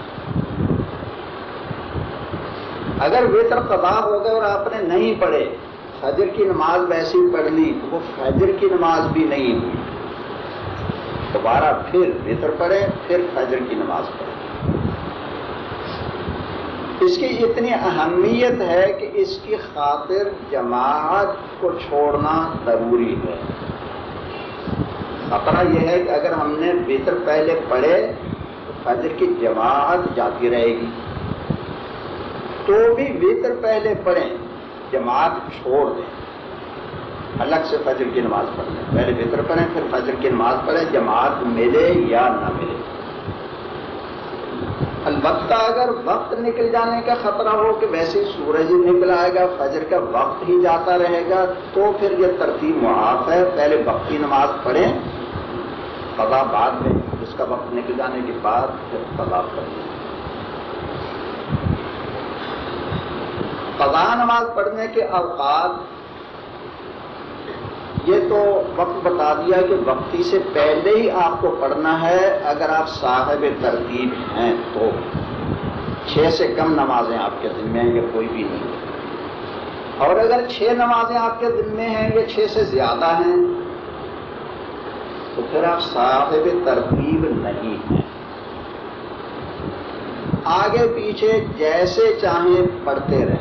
اگر وتر قضا ہو گئے اور آپ نے نہیں پڑھے، فجر کی نماز ویسی پڑھ لی، وہ فجر کی نماز بھی نہیں ہوئی، دوبارہ پھر وتر پڑھے پھر فجر کی نماز پڑھے. اس کی اتنی اہمیت ہے کہ اس کی خاطر جماعت کو چھوڑنا ضروری ہے. خطرہ یہ ہے کہ اگر ہم نے وتر پہلے پڑھے تو فجر کی جماعت جاتی رہے گی، تو بھی وتر پہلے پڑھیں جماعت چھوڑ دیں، الگ سے فجر کی نماز پڑھ لیں. پہلے وتر پڑھیں پھر فجر کی نماز پڑھیں، جماعت ملے یا نہ ملے. البتہ اگر وقت نکل جانے کا خطرہ ہو کہ ویسے سورج ہی نکل آئے گا، فجر کا وقت ہی جاتا رہے گا، تو پھر یہ ترتیب معاف ہے. پہلے وقتی نماز پڑھیں، قضا بعد میں، اس کا وقت نکل جانے کے بعد پھر قضا پڑھیں. قضا نماز پڑھنے کے اوقات یہ تو وقت بتا دیا کہ وقتی سے پہلے ہی آپ کو پڑھنا ہے اگر آپ صاحب ترتیب ہیں تو. 6 سے کم نمازیں آپ کے ذمے ہیں یا کوئی بھی نہیں، اور اگر 6 نمازیں آپ کے ذمے ہیں یا 6 سے زیادہ ہیں تو پھر آپ صاحب ترتیب نہیں ہیں. آگے پیچھے جیسے چاہیں پڑھتے رہیں،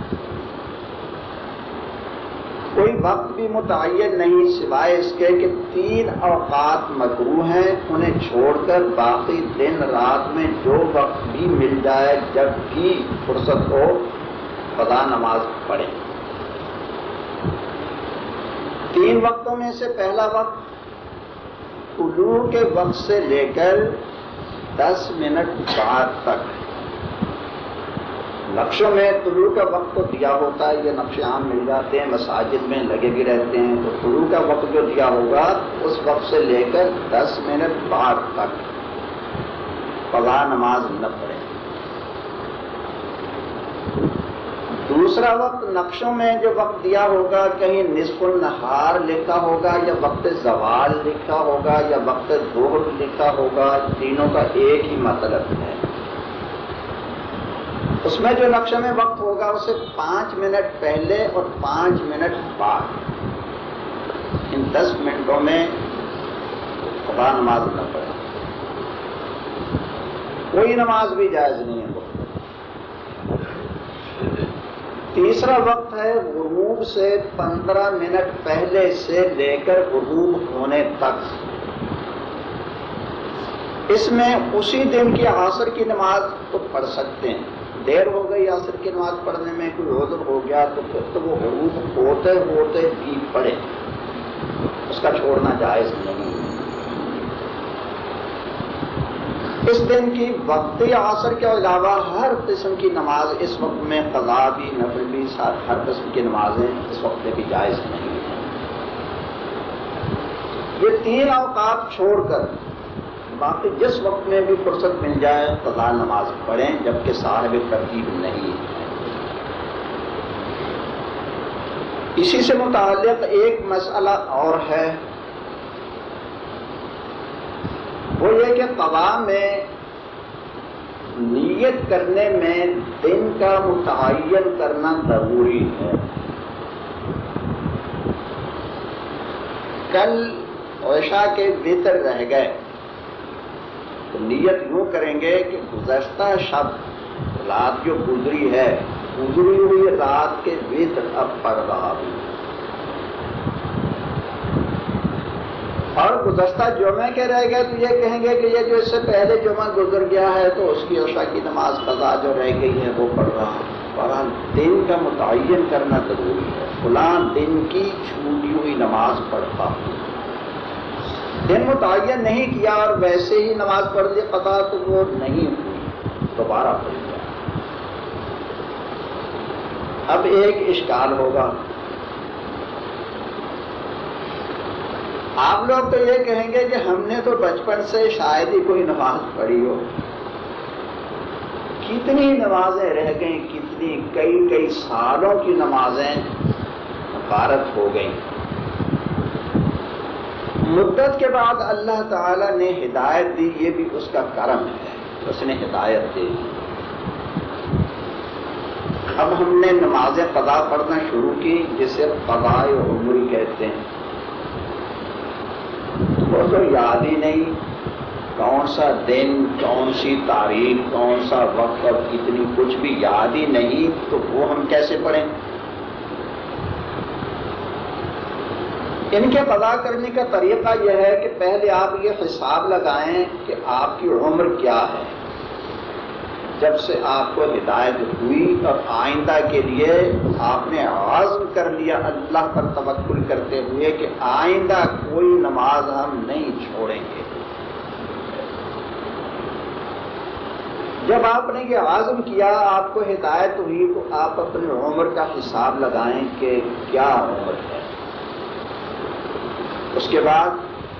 کوئی وقت بھی متعین نہیں سوائے اس کے کہ 3 اوقات مکروہ ہیں، انہیں چھوڑ کر باقی دن رات میں جو وقت بھی مل جائے جب بھی فرصت ہو قضا نماز پڑھیں. 3 وقتوں میں سے پہلا وقت طلوع کے وقت سے لے کر 10 منٹ بعد تک. نقشوں میں طلوع کا وقت تو دیا ہوتا ہے، یہ نقش عام مل جاتے ہیں، مساجد میں لگے بھی رہتے ہیں. تو طلوع کا وقت جو دیا ہوگا اس وقت سے لے کر 10 منٹ بعد تک. قضا نماز نہ پڑھیں۔ دوسرا وقت نقشوں میں جو وقت دیا ہوگا، کہیں نصف النہار لکھا ہوگا یا وقت زوال لکھا ہوگا یا وقت ظہر لکھا ہوگا، تینوں کا ایک ہی مطلب ہے۔ اس میں جو نقشے میں وقت ہوگا اسے 5 منٹ پہلے اور 5 منٹ بعد، ان 10 منٹوں میں قضا نماز نہ پڑھیں۔ کوئی نماز بھی جائز نہیں ہے۔ تیسرا وقت ہے غروب سے 15 منٹ پہلے سے لے کر غروب ہونے تک۔ اس میں اسی دن کی عصر کی نماز کو پڑھ سکتے ہیں۔ دیر ہو گئی عصر کی نماز پڑھنے میں، کوئی عذر ہو گیا تو پھر تو وہ غروب ہوتے ہوتے بھی پڑھے، اس کا چھوڑنا جائز نہیں۔ اس دن کی وقتی عصر کے علاوہ ہر قسم کی نماز اس وقت میں، قضا بھی نفل بھی، ہر قسم کی نمازیں اس وقت میں بھی جائز نہیں ہیں۔ یہ 3 اوقات چھوڑ کر باقی جس وقت میں بھی فرصت مل جائے قضا نماز پڑھیں، جبکہ صاحب ترتیب نہیں ہے۔ اسی سے متعلق ایک مسئلہ اور ہے، وہ یہ کہ قضا میں نیت کرنے میں دن کا متعین کرنا ضروری ہے۔ کل عشاء کے وتر رہ گئے تو نیت یوں کریں گے کہ گزشتہ شب، رات جو گزری ہے، گزری ہوئی رات کے وتر اب پڑھ رہا ہوں، اور گزشتہ جمعے کے رہ گئے تو یہ کہیں گے کہ یہ جو اس سے پہلے جمعہ گزر گیا ہے تو اس کی عشاء کی نماز قضا جو رہ گئی ہے وہ پڑھ رہا ہے۔ بہرحال دن کا متعین کرنا ضروری ہے۔ فلاں دن کی چھوٹی ہوئی نماز پڑھتا ہوں، دن متعین نہیں کیا اور ویسے ہی نماز پڑھ لی قضا تو وہ نہیں ہوئی، دوبارہ پڑھ لیا۔ اب ایک اشکال ہوگا، آپ لوگ تو یہ کہیں گے کہ ہم نے تو بچپن سے شاید ہی کوئی نماز پڑھی ہو، کتنی نمازیں رہ گئیں، کتنی کئی سالوں کی نمازیں غارت ہو گئیں۔ مدت کے بعد اللہ تعالی نے ہدایت دی، یہ بھی اس کا کرم ہے، اس نے ہدایت دی۔ اب ہم نے نماز قضا پڑھنا شروع کی، جسے قضاء عمری کہتے ہیں۔ وہ تو یاد ہی نہیں کون سا دن، کون سی تاریخ، کون سا وقت اور کتنی، کچھ بھی یاد ہی نہیں، تو وہ ہم کیسے پڑھیں؟ ان کے قضا کرنے کا طریقہ یہ ہے کہ پہلے آپ یہ حساب لگائیں کہ آپ کی عمر کیا ہے جب سے آپ کو ہدایت ہوئی، اور آئندہ کے لیے آپ نے عزم کر لیا اللہ پر توکل کرتے ہوئے کہ آئندہ کوئی نماز ہم نہیں چھوڑیں گے۔ جب آپ نے یہ عزم کیا، آپ کو ہدایت ہوئی، تو آپ اپنی عمر کا حساب لگائیں کہ کیا عمر ہے۔ اس کے بعد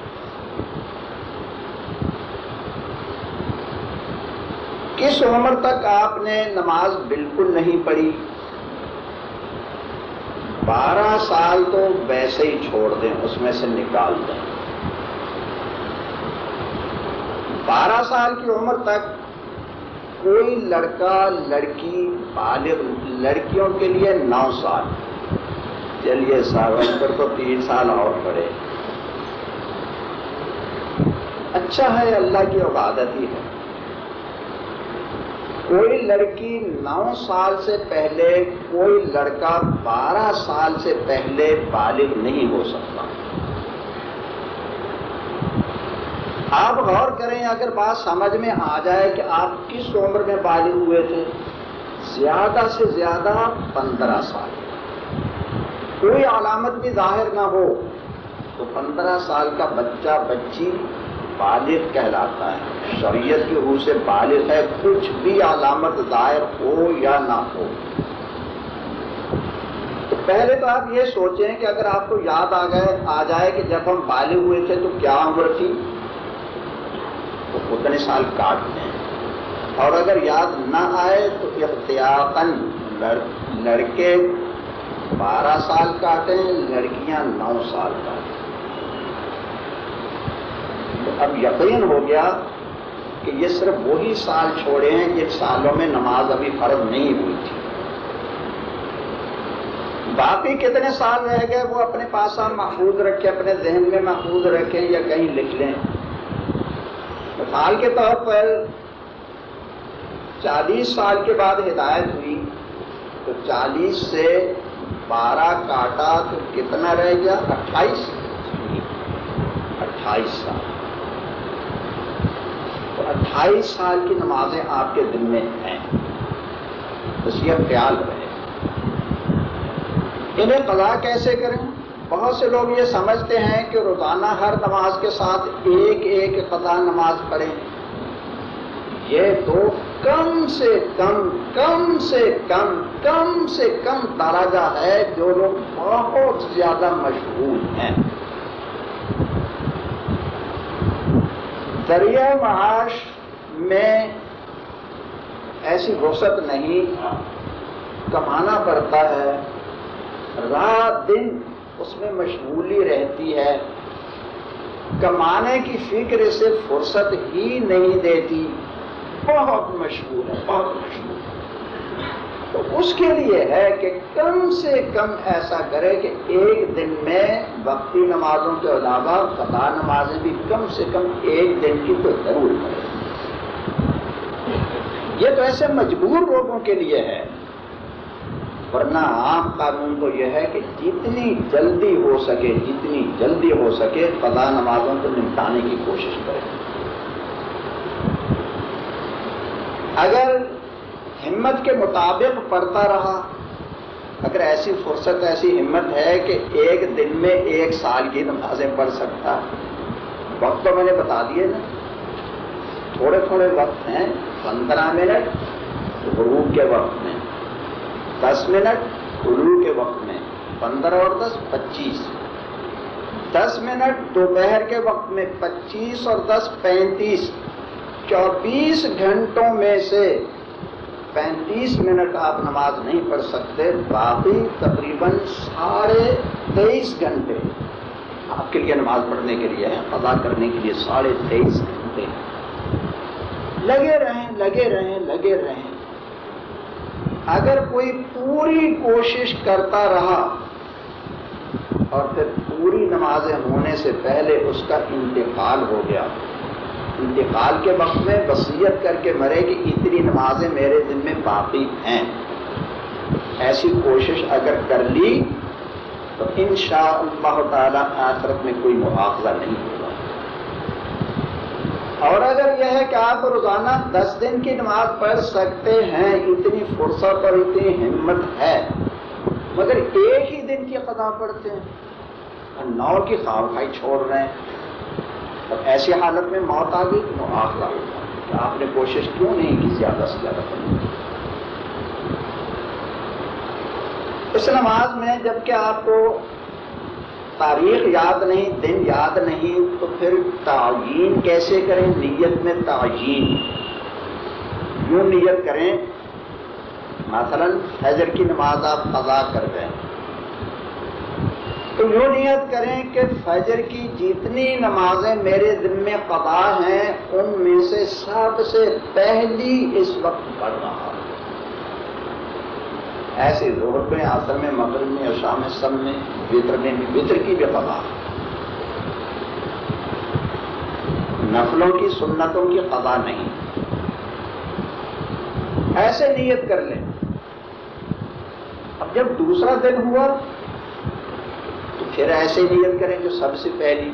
کس عمر تک آپ نے نماز بالکل نہیں پڑھی؟ 12 سال تو ویسے ہی چھوڑ دیں، اس میں سے نکال دیں۔ 12 سال کی عمر تک کوئی لڑکا لڑکی بالغ، لڑکیوں کے لیے 9 سال، چلیے سال پر تو 3 سال اور پڑے، اچھا ہے، اللہ کی عبادت ہی ہے۔ کوئی لڑکی 9 سال سے پہلے، کوئی لڑکا 12 سال سے پہلے بالغ نہیں ہو سکتا۔ آپ غور کریں، اگر بات سمجھ میں آ جائے کہ آپ کس عمر میں بالغ ہوئے تھے، زیادہ سے زیادہ 15 سال، کوئی علامت بھی ظاہر نہ ہو تو 15 سال کا بچہ بچی بالغ کہلاتا ہے، شریعت کی روح سے بالغ ہے، کچھ بھی علامت ظاہر ہو یا نہ ہو۔ تو پہلے تو آپ یہ سوچیں کہ اگر آپ کو یاد آ جائے کہ جب ہم بالغ ہوئے تھے تو کیا عمر تھی، تو اتنے سال کاٹ دیں۔ اور اگر یاد نہ آئے تو احتیاطاً لڑکے 12 سال کاٹیں، لڑکیاں 9 سال کاٹیں۔ تو اب یقین ہو گیا کہ یہ صرف وہی سال چھوڑے ہیں جن سالوں میں نماز ابھی فرض نہیں ہوئی تھی۔ باقی کتنے سال رہ گئے وہ اپنے پاس محفوظ رکھیں، اپنے ذہن میں محفوظ رکھیں یا کہیں لکھ لیں۔ مثال کے طور پر 40 سال کے بعد ہدایت ہوئی تو 40 سے 12 کاٹا تو کتنا رہ گیا؟ 28 سال۔ تو 28 سال کی نمازیں آپ کے دل میں ہیں، بس یہ خیال رہے۔ انہیں قضا کیسے کریں؟ بہت سے لوگ یہ سمجھتے ہیں کہ روزانہ ہر نماز کے ساتھ ایک ایک قضا نماز پڑھیں۔ یہ تو کم سے کم درجہ ہے جو لوگ بہت زیادہ مشغول ہیں۔ ذریعہ معاش میں ایسی وسعت نہیں، کمانا پڑتا ہے، رات دن اس میں مشغولی رہتی ہے، کمانے کی فکر سے فرصت ہی نہیں دیتی، بہت مشغول ہے، بہت مشغول ہے۔ تو اس کے لیے ہے کہ کم سے کم ایسا کرے کہ ایک دن میں وقتی نمازوں کے علاوہ قضا نمازیں بھی کم سے کم ایک دن کی تو ضرور پڑھے۔ یہ تو ایسے مجبور لوگوں کے لیے ہے، ورنہ عام قانون تو یہ ہے کہ جتنی جلدی ہو سکے قضا نمازوں کو نمٹانے کی کوشش کریں۔ اگر ہمت کے مطابق پڑھتا رہا، اگر ایسی فرصت ایسی ہمت ہے کہ ایک دن میں 1 سال کی نمازیں پڑھ سکتا، وقت تو میں نے بتا دیے نا، تھوڑے وقت ہیں، 15 منٹ غروب کے وقت میں، 10 منٹ طلوع کے وقت میں، 15 اور 10 25، 10 منٹ دوپہر کے وقت میں، 25 اور 10 35، 24 گھنٹوں میں سے 35 منٹ آپ نماز نہیں پڑھ سکتے، باقی تقریباً 23.5 گھنٹے آپ کے لیے نماز پڑھنے کے لیے ہے، قضا کرنے کے لیے 23.5 گھنٹے لگے رہیں۔ اگر کوئی پوری کوشش کرتا رہا اور پھر پوری نمازیں ہونے سے پہلے اس کا انتقال ہو گیا، انتقال کے وقت میں وصیت کر کے مرے کہ اتنی نمازیں میرے دن میں باقی ہیں، ایسی کوشش اگر کر لی تو انشاءاللہ تعالی آخرت میں کوئی مواخذہ نہیں ہوگا۔ اور اگر یہ ہے کہ آپ روزانہ 10 دن کی نماز پڑھ سکتے ہیں، اتنی فرصت اور اتنی ہمت ہے، مگر ایک ہی دن کی قضا پڑھتے ہیں اور 9 کی خواہ خواہی چھوڑ رہے ہیں، اب ایسی حالت میں موت آ گئی تو مواخذہ ہوگا کہ آپ نے کوشش کیوں نہیں کی زیادہ سے زیادہ پڑھنے کی۔ اس نماز میں جبکہ آپ کو تاریخ یاد نہیں، دن یاد نہیں، تو پھر تعیین کیسے کریں؟ نیت میں تعیین یوں نیت کریں، مثلا فجر کی نماز آپ قضا کر دیں تو یوں نیت کریں کہ فجر کی جتنی نمازیں میرے دن میں قضا ہیں ان میں سے سب سے پہلی اس وقت پڑھ رہا ہوں۔ ایسے ظہر میں، عصر میں، مغرب میں، عشاء میں، سب میں، وتر میں بھی، وتر کی بھی قضا، نفلوں کی سنتوں کی قضا نہیں، ایسے نیت کر لیں۔ اب جب دوسرا دن ہوا تو پھر ایسے نیت کریں جو سب سے پہلی،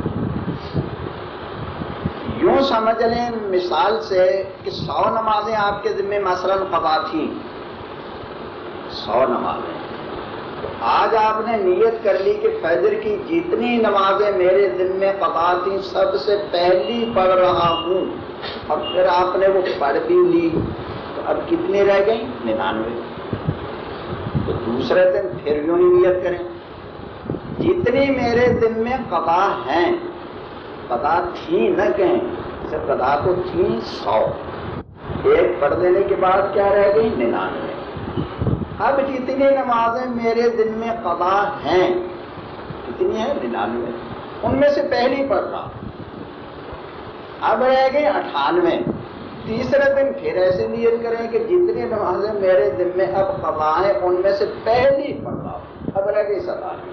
یوں سمجھ لیں مثال سے کہ 100 نمازیں آپ کے ذمہ مثلا قضا تھیں، 100 نمازیں، تو آج آپ نے نیت کر لی کہ فجر کی جتنی نمازیں میرے دن میں قضا تھیں سب سے پہلی پڑھ رہا ہوں، اور پھر آپ نے وہ پڑھ بھی لی، تو اب کتنی رہ گئی؟ 99۔ تو دوسرے دن پھر یوں ہی نیت کریں، جتنی میرے دن میں قضا ہیں، قضا تھیں نہ کہیں، صرف قضا تو تھیں 100، ایک پڑھ لینے کے بعد کیا رہ گئی؟ 99۔ اب جتنی نمازیں میرے دن میں قضا ہیں کتنی ہیں؟ 99۔ ان میں سے پہلی پڑھ رہا، اب رہ گئی 98۔ تیسرے دن پھر ایسے نیت کریں کہ جتنی نمازیں میرے دن میں اب قضا ہیں ان میں سے پہلی پڑھ رہا، اب رہ گئی 97۔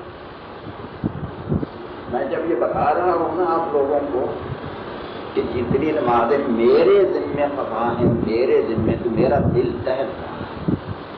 میں جب یہ بتا رہا ہوں نا آپ لوگوں کو کہ جتنی نمازیں میرے دن میں قضا ہیں میرے دن میں، تو میرا دل دہل رہا ہے۔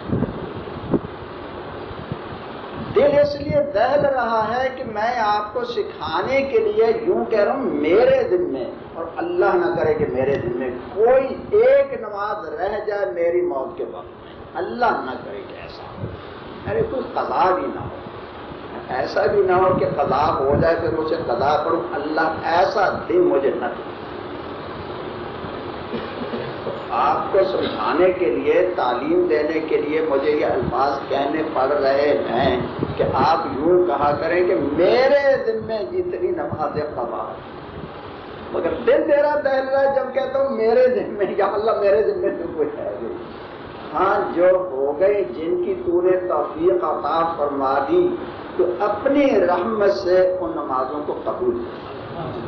دل اس لیے دہل رہا ہے کہ میں آپ کو سکھانے کے لیے یوں کہہ رہا ہوں میرے دن میں، اور اللہ نہ کرے کہ میرے دن میں کوئی ایک نماز رہ جائے میری موت کے وقت میں، اللہ نہ کرے کہ ایسا ہو، ارے کوئی قضا بھی نہ ہو، ایسا بھی نہ ہو کہ قضا ہو جائے پھر اسے قضا پڑھوں، اللہ ایسا دن مجھے نہ دے۔ آپ کو سمجھانے کے لیے، تعلیم دینے کے لیے مجھے یہ الفاظ کہنے پڑ رہے ہیں کہ آپ یوں کہا کریں کہ میرے دن میں جتنی نمازیں قضا، مگر دل میرا دہل رہا ہے جب کہتا ہوں میرے دن میں، یا اللہ میرے دن میں تو کوئی ہے نہیں۔ ہاں جو ہو گئی، جن کی تو نے توفیق عطا فرما دی، تو اپنی رحمت سے ان نمازوں کو قبول کر۔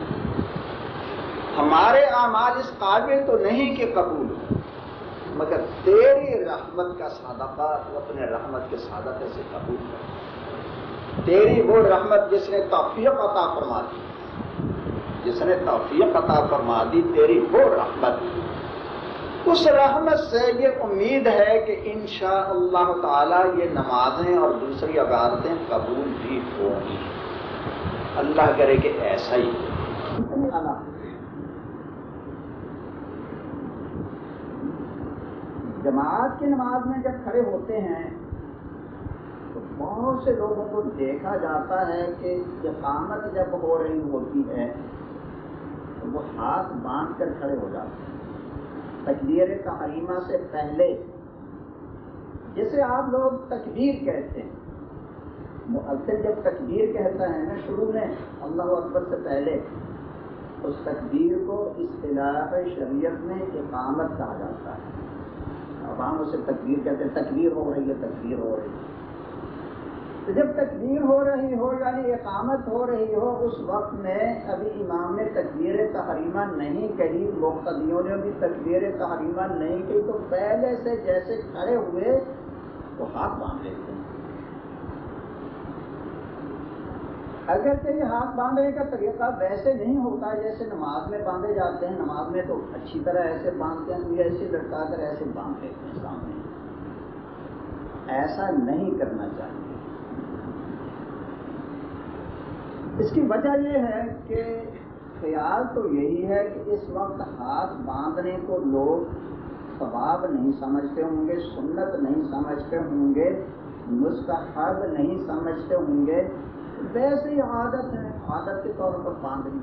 ہمارے اعمال اس قابل تو نہیں کہ قبول ہو، مگر تیری رحمت کا صدقہ تو اپنے رحمت کے صدقے سے قبول کر۔ تیری وہ رحمت جس نے توفیق عطا فرما دی، جس نے توفیق عطا فرما دی، تیری وہ رحمت، اس رحمت سے یہ امید ہے کہ انشاءاللہ تعالی یہ نمازیں اور دوسری عبادتیں قبول بھی ہوں گی۔ اللہ کرے کہ ایسا ہی ہو۔ جماعت کی نماز میں جب کھڑے ہوتے ہیں تو بہت سے لوگوں کو دیکھا جاتا ہے کہ اقامت جب ہو رہی ہوتی ہے تو وہ ہاتھ باندھ کر کھڑے ہو جاتے ہیں تکبیر تحریمہ سے پہلے، جسے آپ لوگ تکبیر کہتے ہیں۔ مؤذن جب تکبیر کہتا ہے نا شروع میں اللہ اکبر سے پہلے، اس تکبیر کو اصطلاح شریعت میں اقامت کہا جاتا ہے۔ عوام اسے تکبیر کہتے ہیں، تکبیر ہو رہی ہے، تکبیر ہو رہی ہے۔ تو جب تکبیر ہو رہی ہو یعنی اقامت ہو رہی ہو، اس وقت میں ابھی امام نے تکبیر تحریمہ نہیں کہی، مقتدیوں نے بھی تکبیر تحریمہ نہیں کہی، تو پہلے سے جیسے کھڑے ہوئے تو ہاتھ باندھ لیتے ہیں۔ اگر کہ یہ ہاتھ باندھنے کا طریقہ ویسے نہیں ہوتا جیسے نماز میں باندھے جاتے ہیں، نماز میں تو اچھی طرح ایسے باندھتے ہیں، کوئی ایسے لٹکا کر ایسے باندھ لیتے ہیں سامنے، ایسا نہیں کرنا چاہیے۔ اس کی وجہ یہ ہے کہ خیال تو یہی ہے کہ اس وقت ہاتھ باندھنے کو لوگ ثواب نہیں سمجھتے ہوں گے، سنت نہیں سمجھتے ہوں گے، مستحب نہیں سمجھتے ہوں گے، ویسے ہی عادت ہے، عادت کے طور پر باندھنی۔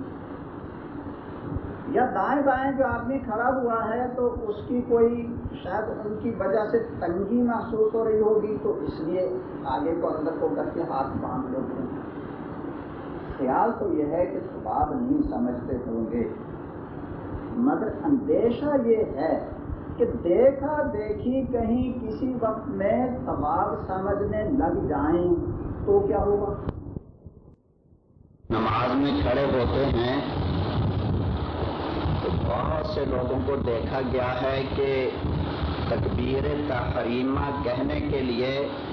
یا دائیں بائیں جو آدمی کھڑا ہوا ہے تو اس کی کوئی شاید ان کی وجہ سے تنگی محسوس ہو رہی ہوگی، تو اس لیے آگے کو اندر کو کر کے ہاتھ باندھ لیتے ہیں۔ خیال تو یہ ہے کہ ثواب نہیں سمجھتے ہوں گے، مگر اندیشہ یہ ہے کہ دیکھا دیکھی کہیں کسی وقت میں ثواب سمجھنے لگ جائیں تو کیا ہوگا؟ نماز میں کھڑے ہوتے ہیں تو بہت سے لوگوں کو دیکھا گیا ہے کہ تکبیر تحریمہ کہنے کے لیے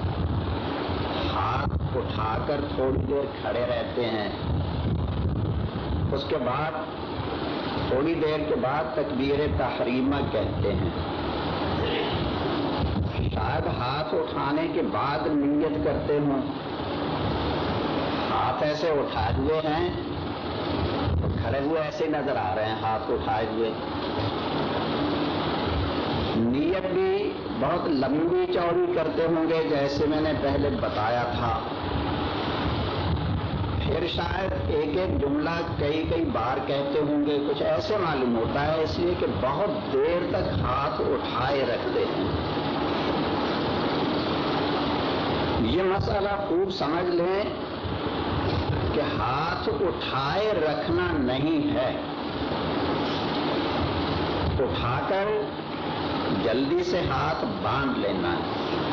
ہاتھ اٹھا کر تھوڑی دیر کھڑے رہتے ہیں، اس کے بعد تھوڑی دیر کے بعد تکبیر تحریمہ کہتے ہیں۔ شاید ہاتھ اٹھانے کے بعد نیت کرتے ہوں، ہاتھ ایسے اٹھائے ہوئے ہیں تو کھڑے ہوئے ایسے نظر آ رہے ہیں، ہاتھ اٹھائے ہوئے، نیت بھی بہت لمبی چوڑی کرتے ہوں گے جیسے میں نے پہلے بتایا تھا۔ پھر شاید ایک ایک جملہ کئی بار کہتے ہوں گے، کچھ ایسے معلوم ہوتا ہے، اس لیے کہ بہت دیر تک ہاتھ اٹھائے رکھتے ہیں۔ یہ مسئلہ خوب سمجھ لیں کہ ہاتھ اٹھائے رکھنا نہیں ہے، تو اٹھا کر جلدی سے ہاتھ باندھ لینا ہے.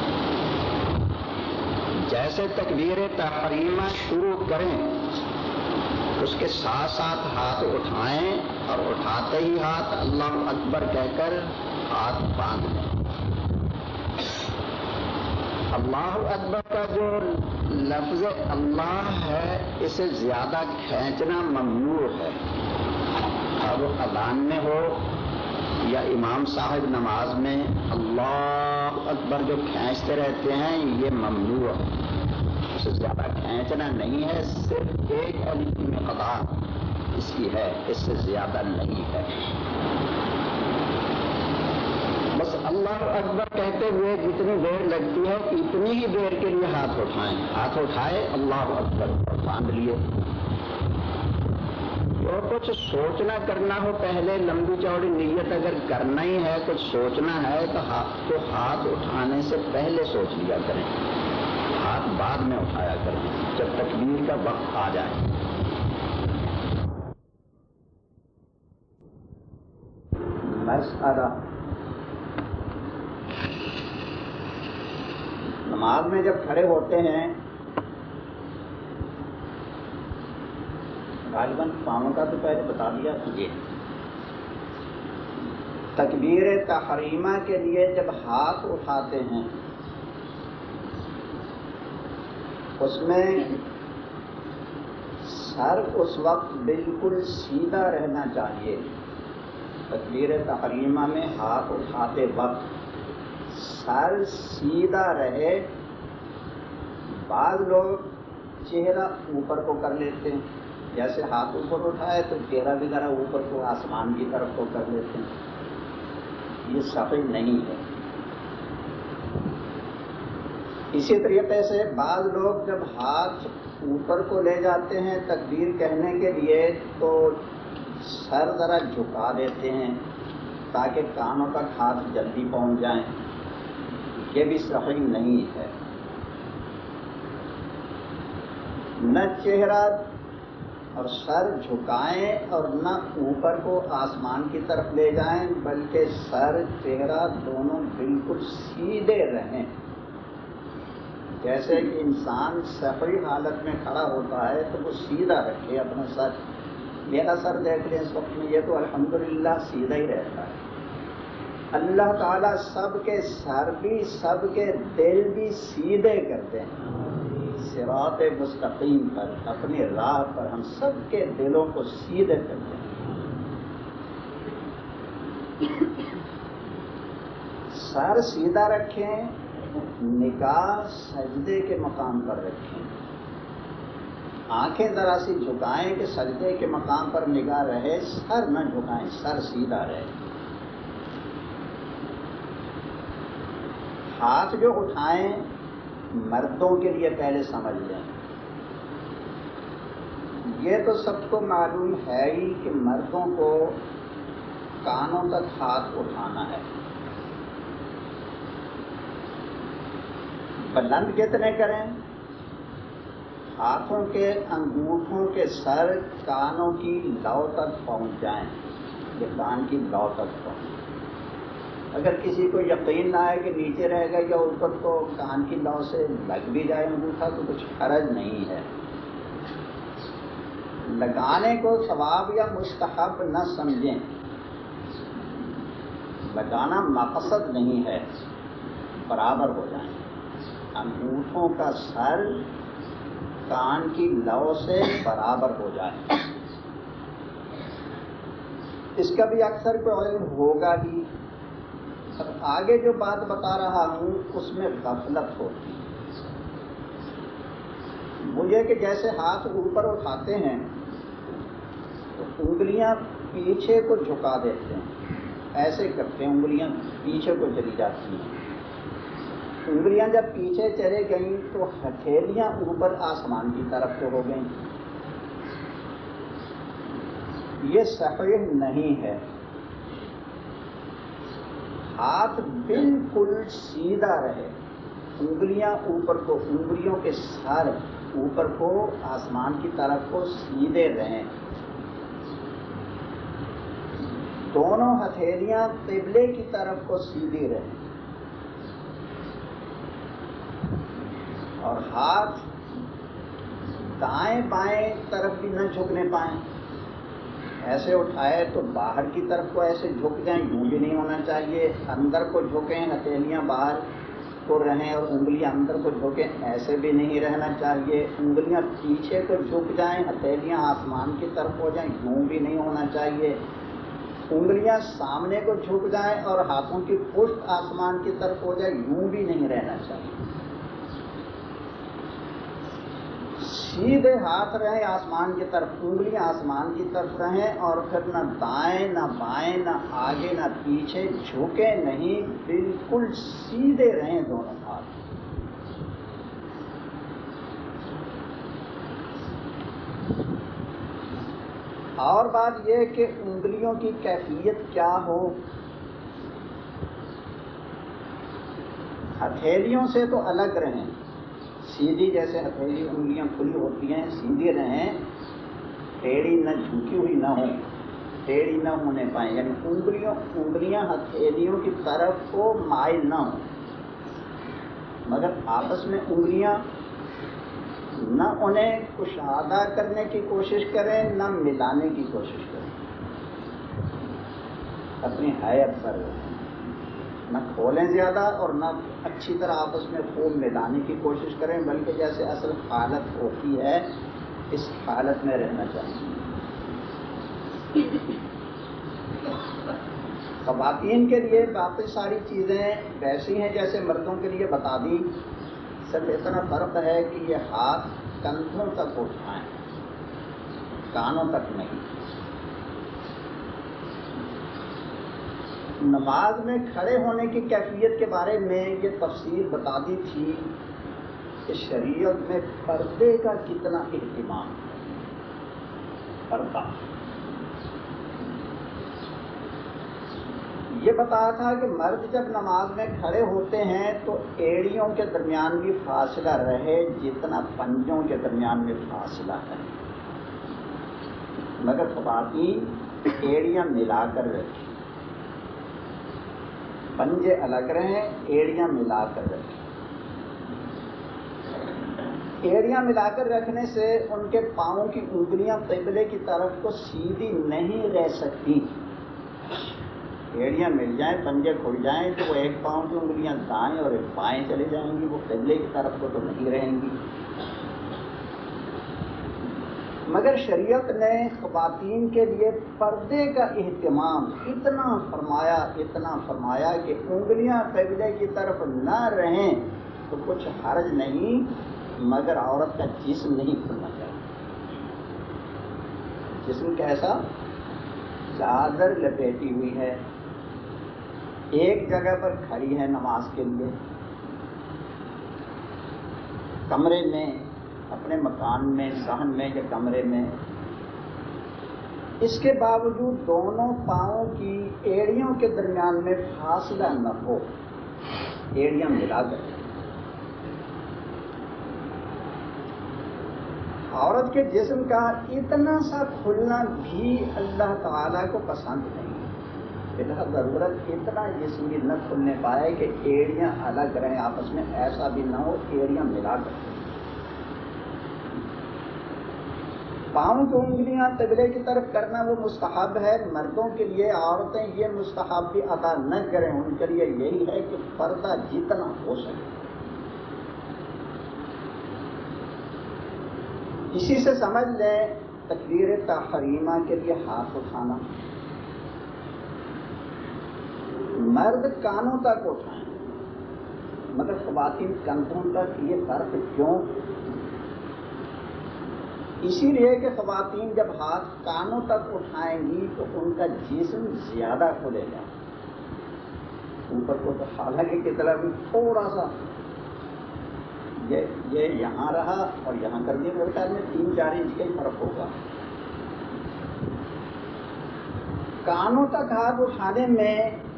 جیسے تکبیر تحریمہ شروع کریں اس کے ساتھ ساتھ ہاتھ اٹھائیں اور اٹھاتے ہی ہاتھ اللہ اکبر کہہ کر ہاتھ باندھ لیں. اللہ اکبر کا جو لفظ اللہ ہے اسے زیادہ کھینچنا ممنوع ہے. اب اذان میں ہو یا امام صاحب نماز میں اللہ اکبر جو کھینچتے رہتے ہیں یہ ممنوع ہے. اسے زیادہ کھینچنا نہیں ہے. صرف ایک علی کی مقدار اس کی ہے, اس سے زیادہ نہیں ہے. بس اللہ اکبر کہتے ہوئے جتنی دیر لگتی ہے اتنی ہی دیر کے لیے ہاتھ اٹھائیں. ہاتھ اٹھائے اللہ اکبر اور باندھ لیے. اور کچھ سوچنا کرنا ہو پہلے لمبی چوڑی نیت اگر کرنا ہی ہے کچھ سوچنا ہے تو ہاتھ اٹھانے سے پہلے سوچ لیا کریں. ہاتھ بعد میں اٹھایا کریں جب تکبیر کا وقت آ جائے. مسئلہ نماز میں جب کھڑے ہوتے ہیں غالباً پاؤں کا تو پہلے بتا دیا تجھے. تکبیر تحریمہ کے لیے جب ہاتھ اٹھاتے ہیں اس میں سر اس وقت بالکل سیدھا رہنا چاہیے. تکبیر تحریمہ میں ہاتھ اٹھاتے وقت سر سیدھا رہے. بعض لوگ چہرہ اوپر کو کر لیتے ہیں, جیسے ہاتھ اوپر اٹھائے تو چہرہ بھی ذرا اوپر کو آسمان کی طرف کو کر لیتے ہیں. یہ صحیح نہیں ہے. اسی طریقے سے بعض لوگ جب ہاتھ اوپر کو لے جاتے ہیں تکبیر کہنے کے لیے تو سر ذرا جھکا دیتے ہیں تاکہ کانوں تک ہاتھ جلدی پہنچ جائیں. یہ بھی صحیح نہیں ہے. نہ چہرہ اور سر جھکائیں اور نہ اوپر کو آسمان کی طرف لے جائیں بلکہ سر چہرہ دونوں بالکل سیدھے رہیں. جیسے کہ انسان صحیح حالت میں کھڑا ہوتا ہے تو وہ سیدھا رکھے اپنا سر. میرا سر دیکھ لیں اس وقت میں یہ تو الحمدللہ سیدھا ہی رہتا ہے. اللہ تعالیٰ سب کے سر بھی سب کے دل بھی سیدھے کرتے ہیں. صراط مستقیم پر اپنی راہ پر ہم سب کے دلوں کو سیدھے کرتے ہیں. سر سیدھا رکھیں, نگاہ سجدے کے مقام پر رکھیں. آنکھیں ذرا سی جھکائیں کہ سجدے کے مقام پر نگاہ رہے, سر نہ جھکائیں, سر سیدھا رہے. ہاتھ جو اٹھائیں مردوں کے لیے پہلے سمجھ لیں. یہ تو سب کو معلوم ہے ہی کہ مردوں کو کانوں تک ہاتھ اٹھانا ہے. بلند کتنے کریں؟ ہاتھوں کے انگوٹھوں کے سر کانوں کی لو تک پہنچ جائیں. یہ کان کی لو تک پہنچ. اگر کسی کو یقین نہ ہے کہ نیچے رہے گا یا اوپر تو کان کی لو سے لگ بھی جائے انگوٹھا تو کچھ حرج نہیں ہے. لگانے کو ثواب یا مستحب نہ سمجھیں. لگانا مقصد نہیں ہے, برابر ہو جائیں. انگوٹھوں کا سر کان کی لو سے برابر ہو جائے. اس کا بھی اکثر کو علم ہوگا ہی. اب آگے جو بات بتا رہا ہوں اس میں غفلت ہوتی ہے. وہ یہ کہ جیسے ہاتھ اوپر اٹھاتے ہیں تو انگلیاں پیچھے کو جھکا دیتے ہیں, ایسے کرتے ہیں انگلیاں پیچھے کو چلی جاتی ہیں. انگلیاں جب پیچھے چلے گئیں تو ہتھیلیاں اوپر آسمان کی طرف کو ہو گئیں. یہ صحیح نہیں ہے. ہاتھ بالکل سیدھا رہے, انگلیاں اوپر کو, انگلیوں کے سر اوپر کو آسمان کی طرف کو سیدھے رہیں. دونوں ہتھیلیاں قبلے کی طرف کو سیدھی رہیں اور ہاتھ دائیں بائیں طرف بھی نہ جھکنے پائیں. ایسے اٹھائے تو باہر کی طرف کو ایسے جھک جائیں، یوں بھی نہیں ہونا چاہیے. اندر کو جھکیں، ہتھیلیاں باہر کو رہیں اور انگلیاں اندر کو جھکیں، ایسے بھی نہیں رہنا چاہیے. انگلیاں پیچھے کو جھک جائیں، ہتھیلیاں آسمان کی طرف ہو جائیں، یوں بھی نہیں ہونا چاہیے. انگلیاں سامنے کو جھک جائیں اور ہاتھوں کی پشت آسمان کی طرف ہو جائے، یوں بھی نہیں رہنا چاہیے. سیدھے ہاتھ رہیں آسمان کی طرف، انگلیاں آسمان کی طرف رہیں اور پھر نہ دائیں نہ بائیں نہ آگے نہ پیچھے، جھکے نہیں، بالکل سیدھے رہیں دونوں ہاتھ. اور بات یہ کہ انگلیوں کی کیفیت کیا ہو. ہتھیلیوں سے تو الگ رہیں، سیدھی جیسے ہتھیلی انگلیاں کھلی ہوتی ہیں سیدھی رہیں، ٹیڑھی نہ جھکی ہوئی نہ ہو، ٹیڑھی نہ ہونے پائیں، یعنی انگلیاں ہتھیلیوں کی طرف کو مائل نہ ہوں، مگر آپس میں انگلیاں نہ انہیں کشادہ کرنے کی کوشش کریں نہ ملانے کی کوشش کریں. اپنی حیت پر نہ کھولیں زیادہ اور نہ اچھی طرح آپس میں خوب ملانے کی کوشش کریں، بلکہ جیسے اصل حالت ہوتی ہے اس حالت میں رہنا چاہیے. خواتین کے لیے باقی ساری چیزیں ویسی ہیں جیسے مردوں کے لیے بتا دی، صرف اتنا فرق ہے کہ یہ ہاتھ کندھوں تک اٹھائیں، کانوں تک نہیں. نماز میں کھڑے ہونے کی کیفیت کے بارے میں یہ تفصیل بتا دی تھی کہ شریعت میں پردے کا کتنا اہتمام ہے. پردہ یہ بتایا تھا کہ مرد جب نماز میں کھڑے ہوتے ہیں تو ایڑیوں کے درمیان بھی فاصلہ رہے جتنا پنجوں کے درمیان میں فاصلہ ہے، مگر خواتین ایڑیاں ملا کر رکھیں، پنجے الگ رہیں، ایڑیاں ملا کر رکھیں. ایڑیاں ملا کر رکھنے سے ان کے پاؤں کی انگلیاں قبلے کی طرف کو سیدھی نہیں رہ سکتی. ایڑیاں مل جائیں، پنجے کھل جائیں تو وہ ایک پاؤں کی انگلیاں دائیں اور ایک بائیں چلے جائیں گی، وہ قبلے کی طرف کو تو نہیں رہیں گی. مگر شریعت نے خواتین کے لیے پردے کا اہتمام اتنا فرمایا کہ انگلیاں قبلے کی طرف نہ رہیں تو کچھ حرج نہیں، مگر عورت کا جسم نہیں کھلنا چاہیے. جسم کیسا؟ چادر لپیٹی ہوئی ہے، ایک جگہ پر کھڑی ہے نماز کے لیے، کمرے میں، اپنے مکان میں، صحن میں یا کمرے میں. اس کے باوجود دونوں پاؤں کی ایڑیوں کے درمیان میں فاصلہ نہ ہو، ایڑیاں ملا کر. عورت کے جسم کا اتنا سا کھلنا بھی اللہ تعالیٰ کو پسند نہیں. بلا ضرورت اتنا جسم بھی نہ کھلنے پائے کہ ایڑیاں الگ رہیں آپس میں، ایسا بھی نہ ہو، ایڑیاں ملا کر. پاؤں کی انگلیاں قبلے کی طرف کرنا وہ مستحب ہے مردوں کے لیے. عورتیں یہ مستحب بھی ادا نہ کریں، ان کے لیے یہی ہے کہ پردہ جتنا ہو سکے. اسی سے سمجھ لیں تکبیر تحریمہ کے لیے ہاتھ اٹھانا، مرد کانوں تک اٹھائیں مگر خواتین کندھوں تک. یہ فرق کیوں؟ اسی لیے کہ خواتین جب ہاتھ کانوں تک اٹھائیں گی تو ان کا جسم زیادہ کھلے گا اوپر کو. تو حالانکہ کتنا بھی تھوڑا سا یہ یہاں رہا اور یہاں کر دیا، میرے خیال میں 3-4 انچ کا ہی فرق ہوگا. کانوں تک ہاتھ اٹھانے میں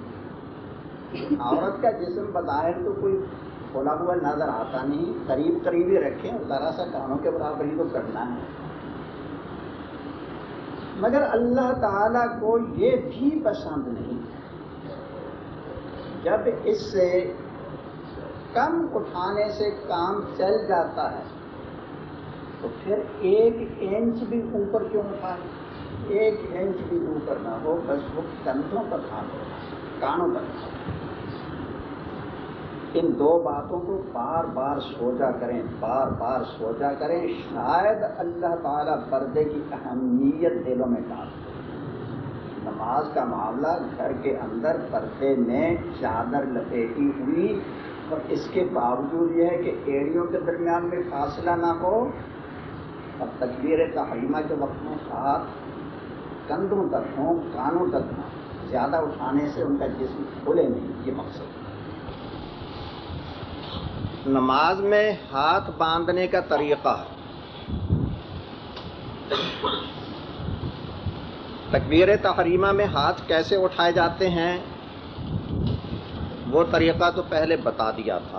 عورت کا جسم بظاہر تو کوئی کھولا ہوا نظر آتا نہیں، قریب ہی رکھیں، ذرا سا کانوں کے برابر ہی تو کرنا ہے. مگر اللہ تعالیٰ کو یہ بھی پسند نہیں جب اس سے کم اٹھانے سے کام چل جاتا ہے تو پھر 1 انچ بھی اوپر کیوں اٹھائے، 1 انچ بھی اوپر نہ ہو، بس وہ کندھوں پر کانوں پر۔ ان 2 باتوں کو بار بار سوچا کریں، بار بار سوچا کریں، شاید اللہ تعالیٰ پردے کی اہمیت دلوں میں ڈال دے۔ نماز کا معاملہ گھر کے اندر پردے میں چادر لپیٹی ہوئی، اور اس کے باوجود یہ ہے کہ ایڑیوں کے درمیان میں فاصلہ نہ ہو، اور تکبیر تحریمہ کے وقت میں ہاتھ کندھوں تک ہوں، کانوں تک ہوں، زیادہ اٹھانے سے ان کا جسم کھلے نہیں، یہ مقصد ہے۔ نماز میں ہاتھ باندھنے کا طریقہ، تکبیر تحریمہ میں ہاتھ کیسے اٹھائے جاتے ہیں وہ طریقہ تو پہلے بتا دیا تھا۔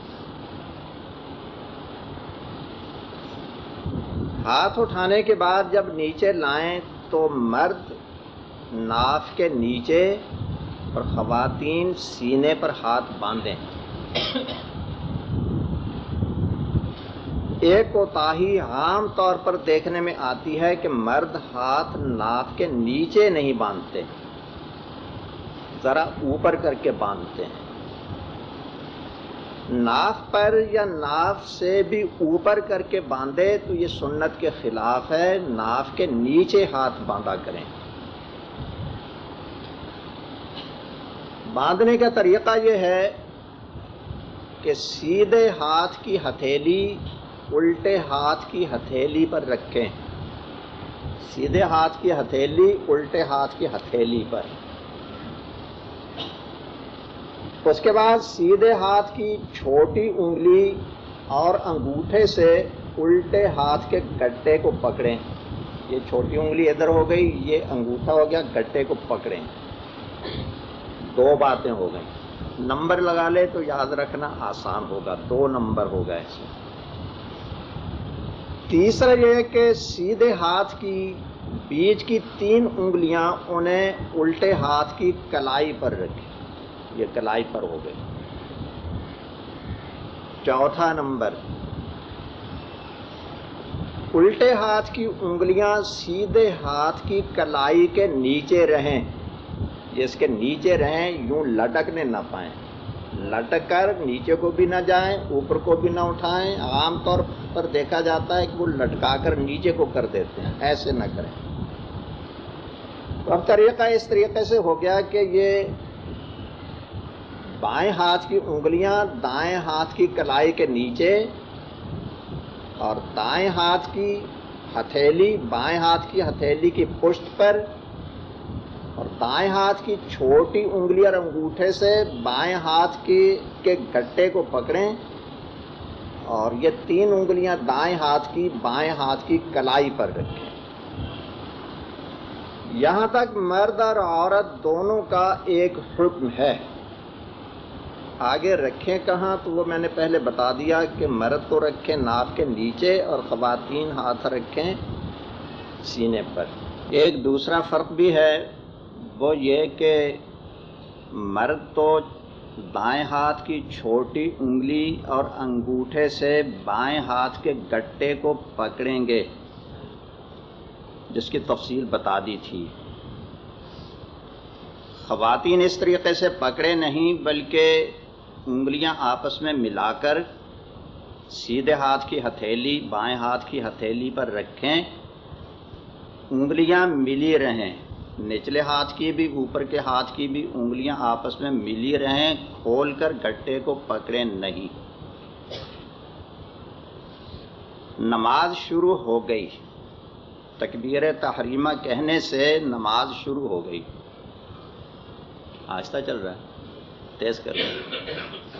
ہاتھ اٹھانے کے بعد جب نیچے لائیں تو مرد ناف کے نیچے اور خواتین سینے پر ہاتھ باندھیں۔ ایک کوتاہی عام طور پر دیکھنے میں آتی ہے کہ مرد ہاتھ ناف کے نیچے نہیں باندھتے، ذرا اوپر کر کے باندھتے ہیں۔ ناف پر یا ناف سے بھی اوپر کر کے باندھے تو یہ سنت کے خلاف ہے، ناف کے نیچے ہاتھ باندھا کریں۔ باندھنے کا طریقہ یہ ہے کہ سیدھے ہاتھ کی ہتھیلی الٹے ہاتھ کی ہتھیلی پر رکھیں، سیدھے ہاتھ کی ہتھیلی الٹے ہاتھ کی ہتھیلی پر۔ اس کے بعد سیدھے ہاتھ کی چھوٹی انگلی اور انگوٹھے سے الٹے ہاتھ کے گٹے کو پکڑیں۔ یہ چھوٹی انگلی ادھر ہو گئی، یہ انگوٹھا ہو گیا، گٹے کو پکڑیں۔ 2 باتیں ہو گئیں۔ نمبر لگا لے تو یاد رکھنا آسان ہوگا، 2 نمبر ہو گئے۔ تیسرا یہ کہ سیدھے ہاتھ کی بیچ کی 3 انگلیاں انہیں الٹے ہاتھ کی کلائی پر رکھیں، یہ کلائی پر ہو گئی۔ چوتھا نمبر، الٹے ہاتھ کی انگلیاں سیدھے ہاتھ کی کلائی کے نیچے رہیں، یہ اس کے نیچے رہیں، یوں لٹکنے نہ پائیں، لٹک کر نیچے کو بھی نہ جائیں، اوپر کو بھی نہ اٹھائیں۔ عام طور پر دیکھا جاتا ہے کہ وہ لٹکا کر نیچے کو کر دیتے ہیں، ایسے نہ کریں۔ تو اب طریقہ اس طریقے سے ہو گیا کہ یہ بائیں ہاتھ کی انگلیاں دائیں ہاتھ کی کلائی کے نیچے، اور دائیں ہاتھ کی ہتھیلی بائیں ہاتھ کی ہتھیلی کی پشت پر، اور دائیں ہاتھ کی چھوٹی انگلی اور انگوٹھے سے بائیں ہاتھ کے گٹے کو پکڑیں، اور یہ 3 انگلیاں دائیں ہاتھ کی بائیں ہاتھ کی کلائی پر رکھیں۔ یہاں تک مرد اور عورت دونوں کا ایک حکم ہے۔ آگے رکھیں کہاں تو وہ میں نے پہلے بتا دیا کہ مرد کو رکھیں ناف کے نیچے اور خواتین ہاتھ رکھیں سینے پر۔ ایک دوسرا فرق بھی ہے، وہ یہ کہ مرد تو دائیں ہاتھ کی چھوٹی انگلی اور انگوٹھے سے بائیں ہاتھ کے گٹے کو پکڑیں گے، جس کی تفصیل بتا دی تھی۔ خواتین اس طریقے سے پکڑے نہیں، بلکہ انگلیاں آپس میں ملا کر سیدھے ہاتھ کی ہتھیلی بائیں ہاتھ کی ہتھیلی پر رکھیں، انگلیاں ملی رہیں، نچلے ہاتھ کی بھی اوپر کے ہاتھ کی بھی انگلیاں آپس میں ملی رہیں، کھول کر گٹے کو پکڑیں نہیں۔ نماز شروع ہو گئی، تکبیر تحریمہ کہنے سے نماز شروع ہو گئی۔ آہستہ چل رہا ہے، تیز کر رہا ہے۔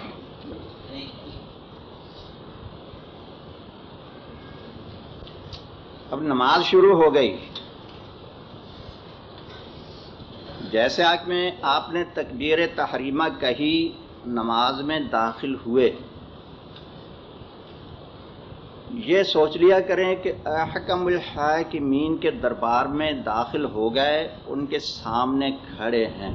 اب نماز شروع ہو گئی، جیسے آپ نے تکبیر تحریمہ کہی، نماز میں داخل ہوئے، یہ سوچ لیا کریں کہ احکم الحاکمین کے دربار میں داخل ہو گئے، ان کے سامنے کھڑے ہیں،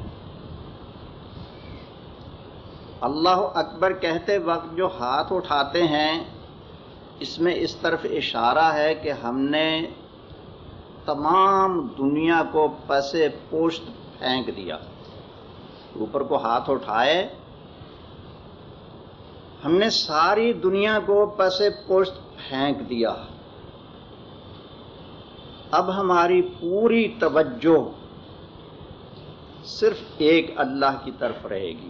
اللہ اکبر کہتے وقت جو ہاتھ اٹھاتے ہیں اس میں اس طرف اشارہ ہے کہ ہم نے تمام دنیا کو پس پشت پھینک دیا۔ اوپر کو ہاتھ اٹھائے، ہم نے ساری دنیا کو پس پشت پھینک دیا، اب ہماری پوری توجہ صرف ایک اللہ کی طرف رہے گی۔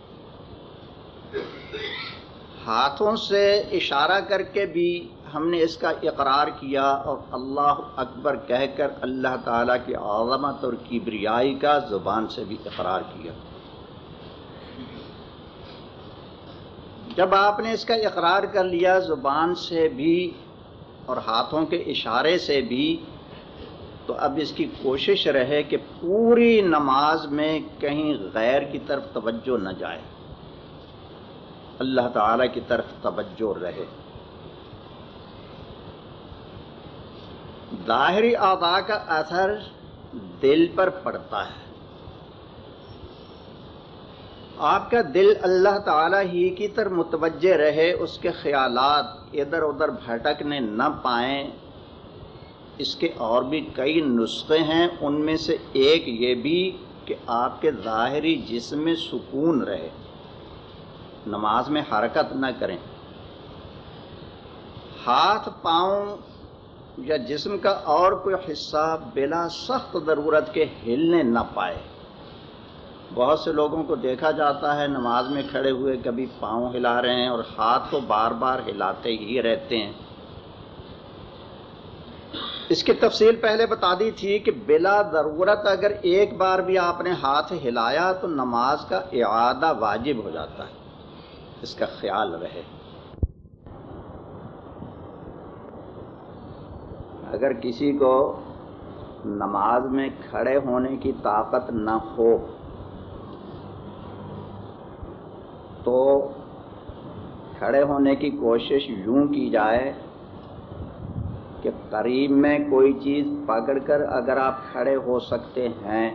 ہاتھوں سے اشارہ کر کے بھی ہم نے اس کا اقرار کیا اور اللہ اکبر کہہ کر اللہ تعالیٰ کی عظمت اور کبریائی کا زبان سے بھی اقرار کیا۔ جب آپ نے اس کا اقرار کر لیا زبان سے بھی اور ہاتھوں کے اشارے سے بھی، تو اب اس کی کوشش رہے کہ پوری نماز میں کہیں غیر کی طرف توجہ نہ جائے، اللہ تعالیٰ کی طرف توجہ رہے۔ ظاہری اعضاء کا اثر دل پر پڑتا ہے، آپ کا دل اللہ تعالیٰ ہی کی طرف متوجہ رہے، اس کے خیالات ادھر ادھر بھٹکنے نہ پائیں۔ اس کے اور بھی کئی نسخے ہیں، ان میں سے ایک یہ بھی کہ آپ کے ظاہری جسم میں سکون رہے، نماز میں حرکت نہ کریں، ہاتھ پاؤں یا جسم کا اور کوئی حصہ بلا سخت ضرورت کے ہلنے نہ پائے۔ بہت سے لوگوں کو دیکھا جاتا ہے نماز میں کھڑے ہوئے کبھی پاؤں ہلا رہے ہیں اور ہاتھ کو بار بار ہلاتے ہی رہتے ہیں۔ اس کی تفصیل پہلے بتا دی تھی کہ بلا ضرورت اگر ایک بار بھی آپ نے ہاتھ ہلایا تو نماز کا اعادہ واجب ہو جاتا ہے، اس کا خیال رہے۔ اگر کسی کو نماز میں کھڑے ہونے کی طاقت نہ ہو تو کھڑے ہونے کی کوشش یوں کی جائے کہ قریب میں کوئی چیز پکڑ کر اگر آپ کھڑے ہو سکتے ہیں،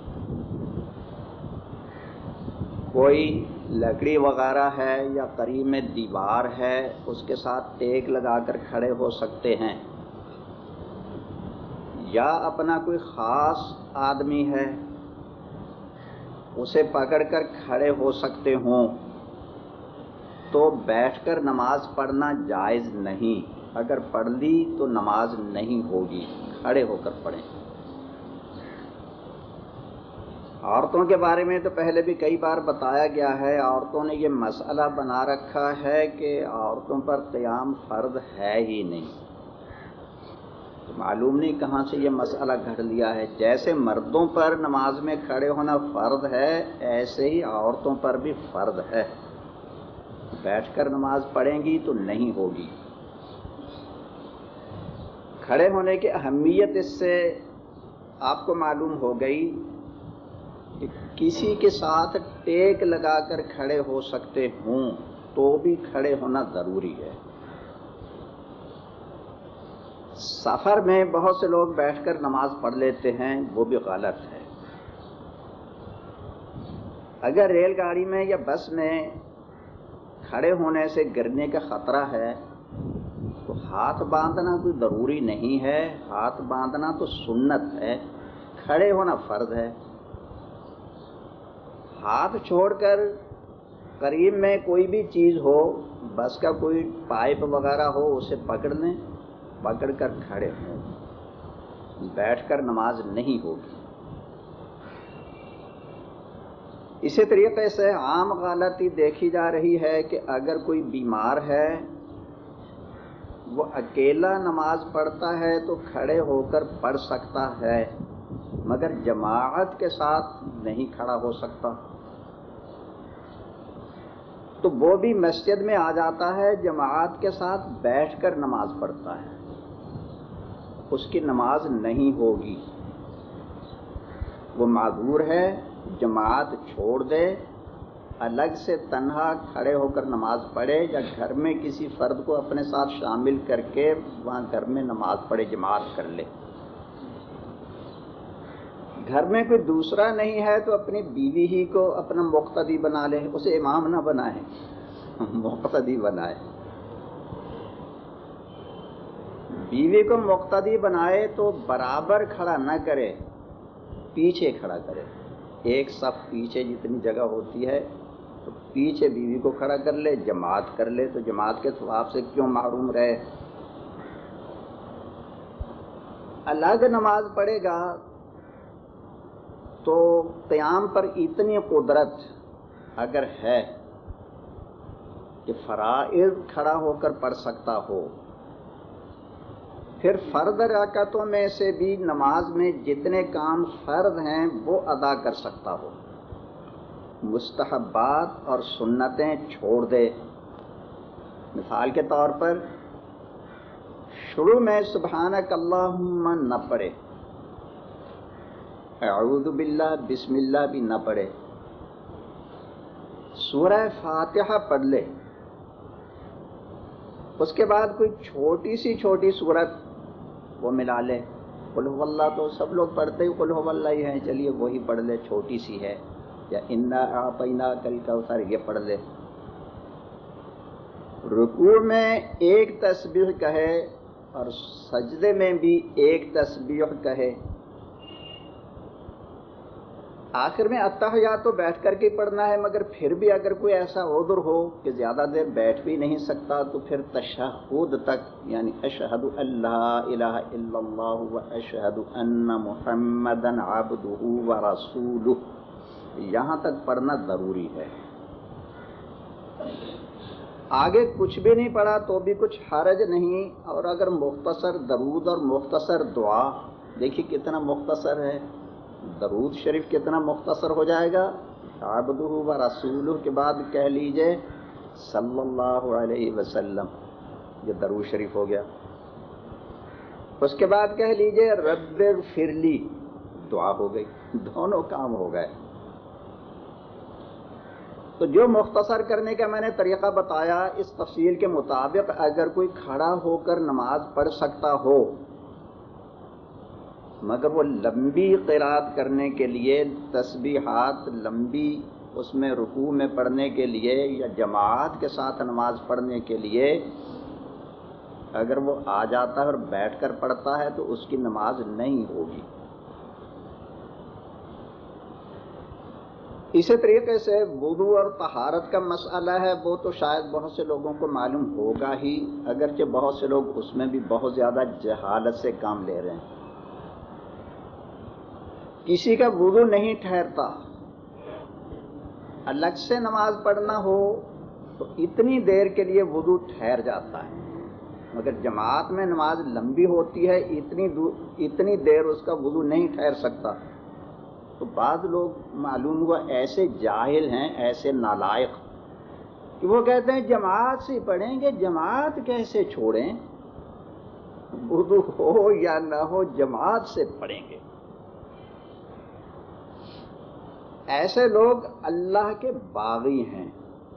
کوئی لکڑی وغیرہ ہے یا قریب میں دیوار ہے، اس کے ساتھ ٹیک لگا کر کھڑے ہو سکتے ہیں، یا اپنا کوئی خاص آدمی ہے اسے پکڑ کر کھڑے ہو سکتے ہوں، تو بیٹھ کر نماز پڑھنا جائز نہیں۔ اگر پڑھ لی تو نماز نہیں ہوگی، کھڑے ہو کر پڑھیں۔ عورتوں کے بارے میں تو پہلے بھی کئی بار بتایا گیا ہے، عورتوں نے یہ مسئلہ بنا رکھا ہے کہ عورتوں پر قیام فرض ہے ہی نہیں۔ تو معلوم نہیں کہاں سے یہ مسئلہ گھڑ لیا ہے، جیسے مردوں پر نماز میں کھڑے ہونا فرض ہے ایسے ہی عورتوں پر بھی فرض ہے، بیٹھ کر نماز پڑھیں گی تو نہیں ہوگی۔ کھڑے ہونے کی اہمیت اس سے آپ کو معلوم ہو گئی کہ کسی کے ساتھ ٹیک لگا کر کھڑے ہو سکتے ہوں تو بھی کھڑے ہونا ضروری ہے۔ سفر میں بہت سے لوگ بیٹھ کر نماز پڑھ لیتے ہیں، وہ بھی غلط ہے۔ اگر ریل گاڑی میں یا بس میں کھڑے ہونے سے گرنے کا خطرہ ہے تو ہاتھ باندھنا کوئی ضروری نہیں ہے، ہاتھ باندھنا تو سنت ہے، کھڑے ہونا فرض ہے۔ ہاتھ چھوڑ کر قریب میں کوئی بھی چیز ہو، بس کا کوئی پائپ وغیرہ ہو، اسے پکڑ لیں، پکڑ کر کھڑے ہوں، بیٹھ کر نماز نہیں ہوگی۔ اسی طریقے سے عام غلطی دیکھی جا رہی ہے کہ اگر کوئی بیمار ہے وہ اکیلا نماز پڑھتا ہے تو کھڑے ہو کر پڑھ سکتا ہے مگر جماعت کے ساتھ نہیں کھڑا ہو سکتا، تو وہ بھی مسجد میں آ جاتا ہے، جماعت کے ساتھ بیٹھ کر نماز پڑھتا ہے، اس کی نماز نہیں ہوگی، وہ معذور ہے، جماعت چھوڑ دے الگ سے تنہا کھڑے ہو کر نماز پڑھے یا گھر میں کسی فرد کو اپنے ساتھ شامل کر کے وہاں گھر میں نماز پڑھے، جماعت کر لے۔ گھر میں کوئی دوسرا نہیں ہے تو اپنی بیوی ہی کو اپنا مقتدی بنا لے، اسے امام نہ بنائے، مقتدی بنائے۔ بیوی کو مقتدی بنائے تو برابر کھڑا نہ کرے، پیچھے کھڑا کرے، ایک صف پیچھے جتنی جگہ ہوتی ہے تو پیچھے بیوی کو کھڑا کر لے، جماعت کر لے، تو جماعت کے ثواب سے کیوں محروم رہے؟ الگ نماز پڑھے گا تو قیام پر اتنی قدرت اگر ہے کہ فرائض کھڑا ہو کر پڑھ سکتا ہو، پھر فرض رکعتوں میں سے بھی نماز میں جتنے کام فرض ہیں وہ ادا کر سکتا ہو، مستحبات اور سنتیں چھوڑ دے۔ مثال کے طور پر شروع میں سبحانک اللہم نہ پڑھے، اعوذ باللہ بسم اللہ بھی نہ پڑھے، سورہ فاتحہ پڑھ لے، اس کے بعد کوئی چھوٹی سی سورت وہ ملا لے۔ قل هو اللہ تو سب لوگ پڑھتے ہی قل هو اللہ ہی ہیں، چلیے وہی پڑھ لے، چھوٹی سی ہے، یا انا اعطیناک الکوثر یہ پڑھ لے۔ رکوع میں ایک تسبیح کہے اور سجدے میں بھی ایک تسبیح کہے۔ آخر میں التحیات تو بیٹھ کر کے پڑھنا ہے، مگر پھر بھی اگر کوئی ایسا عذر ہو کہ زیادہ دیر بیٹھ بھی نہیں سکتا تو پھر تشہد تک، یعنی اشہد ان لا الہ الا اللہ و اشہد ان محمدا عبدہ و رسولہ، یہاں تک پڑھنا ضروری ہے۔ آگے کچھ بھی نہیں پڑھا تو بھی کچھ حرج نہیں، اور اگر مختصر درود اور مختصر دعا، دیکھیے کتنا مختصر ہے، درود شریف کتنا مختصر ہو جائے گا، عبدہ و رسولہ کے بعد کہہ لیجئے صلی اللہ علیہ وسلم، یہ درود شریف ہو گیا۔ اس کے بعد کہہ لیجئے رب اغفر لی، دعا ہو گئی، دونوں کام ہو گئے۔ تو جو مختصر کرنے کا میں نے طریقہ بتایا، اس تفصیل کے مطابق اگر کوئی کھڑا ہو کر نماز پڑھ سکتا ہو، مگر وہ لمبی قرات کرنے کے لیے، تسبیحات لمبی اس میں رکوع میں پڑھنے کے لیے یا جماعت کے ساتھ نماز پڑھنے کے لیے اگر وہ آ جاتا ہے اور بیٹھ کر پڑھتا ہے تو اس کی نماز نہیں ہوگی۔ اسی طریقے سے وضو اور طہارت کا مسئلہ ہے، وہ تو شاید بہت سے لوگوں کو معلوم ہوگا ہی، اگرچہ بہت سے لوگ اس میں بھی بہت زیادہ جہالت سے کام لے رہے ہیں۔ کسی کا وضو نہیں ٹھہرتا، الگ سے نماز پڑھنا ہو تو اتنی دیر کے لیے وضو ٹھہر جاتا ہے، مگر جماعت میں نماز لمبی ہوتی ہے، اتنی دیر اس کا وضو نہیں ٹھہر سکتا۔ تو بعض لوگ معلوم ہوا ایسے جاہل ہیں، ایسے نالائق کہ وہ کہتے ہیں جماعت سے پڑھیں گے، جماعت کیسے چھوڑیں، وضو ہو یا نہ ہو جماعت سے پڑھیں گے۔ ایسے لوگ اللہ کے باغی ہیں،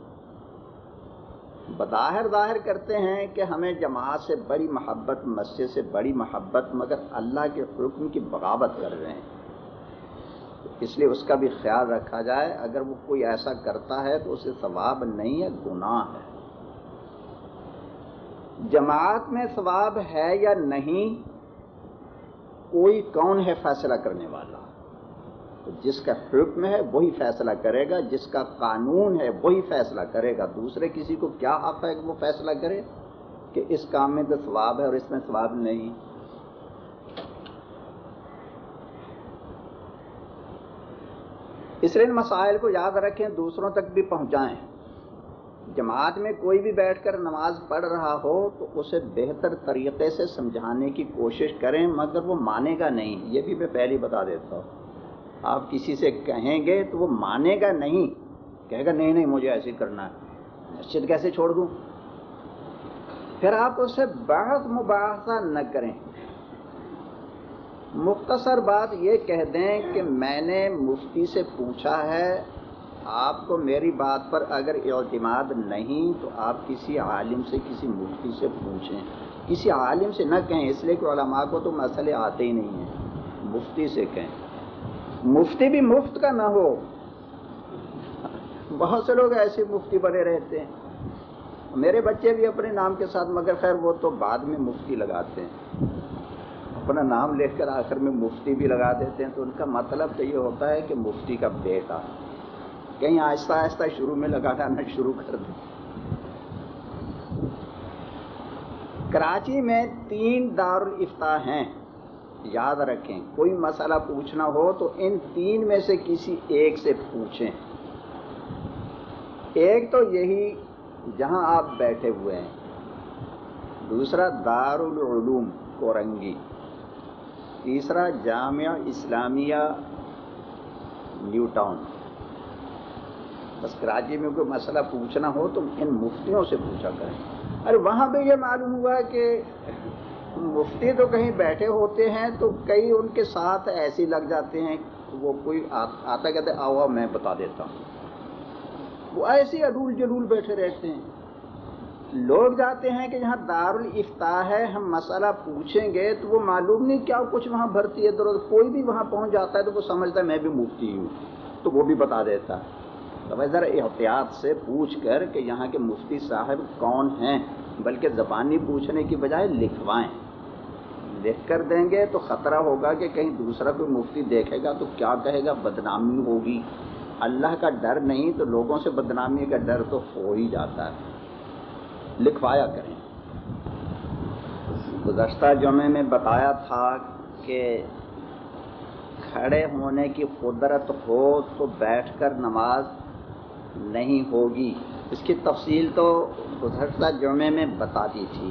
ظاہر کرتے ہیں کہ ہمیں جماعت سے بڑی محبت، مسجد سے بڑی محبت، مگر اللہ کے حکم کی بغاوت کر رہے ہیں۔ اس لیے اس کا بھی خیال رکھا جائے، اگر وہ کوئی ایسا کرتا ہے تو اسے ثواب نہیں ہے، گناہ ہے۔ جماعت میں ثواب ہے یا نہیں، کوئی کون ہے فیصلہ کرنے والا؟ جس کا حکم ہے وہی فیصلہ کرے گا، جس کا قانون ہے وہی فیصلہ کرے گا۔ دوسرے کسی کو کیا حق ہے کہ وہ فیصلہ کرے کہ اس کام میں تو ثواب ہے اور اس میں ثواب نہیں؟ اس لیے ان مسائل کو یاد رکھیں، دوسروں تک بھی پہنچائیں۔ جماعت میں کوئی بھی بیٹھ کر نماز پڑھ رہا ہو تو اسے بہتر طریقے سے سمجھانے کی کوشش کریں، مگر وہ مانے گا نہیں، یہ بھی میں پہلے بتا دیتا ہوں۔ آپ کسی سے کہیں گے تو وہ مانے گا نہیں، کہے گا نہیں مجھے ایسے کرنا ہے، مسجد کیسے چھوڑ دوں؟ پھر آپ اس سے بحث مباحثہ نہ کریں، مختصر بات یہ کہہ دیں کہ میں نے مفتی سے پوچھا ہے، آپ کو میری بات پر اگر اعتماد نہیں تو آپ کسی عالم سے، کسی مفتی سے پوچھیں. کسی عالم سے نہ کہیں، اس لیے کہ علماء کو تو مسئلے آتے ہی نہیں ہیں. مفتی سے کہیں. مفتی بھی مفت کا نہ ہو. بہت سے لوگ ایسے مفتی بنے رہتے ہیں. میرے بچے بھی اپنے نام کے ساتھ، مگر خیر وہ تو بعد میں مفتی لگاتے ہیں، اپنا نام لے کر آخر میں مفتی بھی لگا دیتے ہیں. تو ان کا مطلب تو یہ ہوتا ہے کہ مفتی کا بیٹا. کہیں آہستہ آہستہ شروع میں لگانا شروع کر دیں. کراچی میں 3 دارالافتاء ہیں، یاد رکھیں. کوئی مسئلہ پوچھنا ہو تو ان 3 میں سے کسی ایک سے پوچھیں. ایک تو یہی جہاں آپ بیٹھے ہوئے ہیں، دوسرا دارالعلوم کورنگی، تیسرا جامعہ اسلامیہ نیو ٹاؤن. بس کراچی میں کوئی مسئلہ پوچھنا ہو تو ان مفتیوں سے پوچھا کریں. ارے وہاں پہ یہ معلوم ہوا کہ مفتی تو کہیں بیٹھے ہوتے ہیں تو کئی ان کے ساتھ ایسے لگ جاتے ہیں. وہ کوئی آتا کہتے آؤ میں بتا دیتا ہوں. وہ ایسے اڈول جلول بیٹھے رہتے ہیں. لوگ جاتے ہیں کہ جہاں دارالافتاء ہے ہم مسئلہ پوچھیں گے تو وہ معلوم نہیں کیا کچھ وہاں بھرتی ہے ادھر. کوئی بھی وہاں پہنچ جاتا ہے تو وہ سمجھتا ہے میں بھی مفتی ہوں، تو وہ بھی بتا دیتا ہے. تو ذرا احتیاط سے پوچھ کر کہ یہاں کے مفتی صاحب کون ہیں، بلکہ زبانی پوچھنے کی بجائے لکھوائیں. لکھ کر دیں گے تو خطرہ ہوگا کہ کہیں دوسرا کوئی مفتی دیکھے گا تو کیا کہے گا، بدنامی ہوگی. اللہ کا ڈر نہیں تو لوگوں سے بدنامی کا ڈر تو ہو ہی جاتا ہے. لکھوایا کریں. گزشتہ جمعے میں بتایا تھا کہ کھڑے ہونے کی قدرت ہو تو بیٹھ کر نماز نہیں ہوگی. اس کی تفصیل تو گزشتہ جمعے میں بتا دی تھی.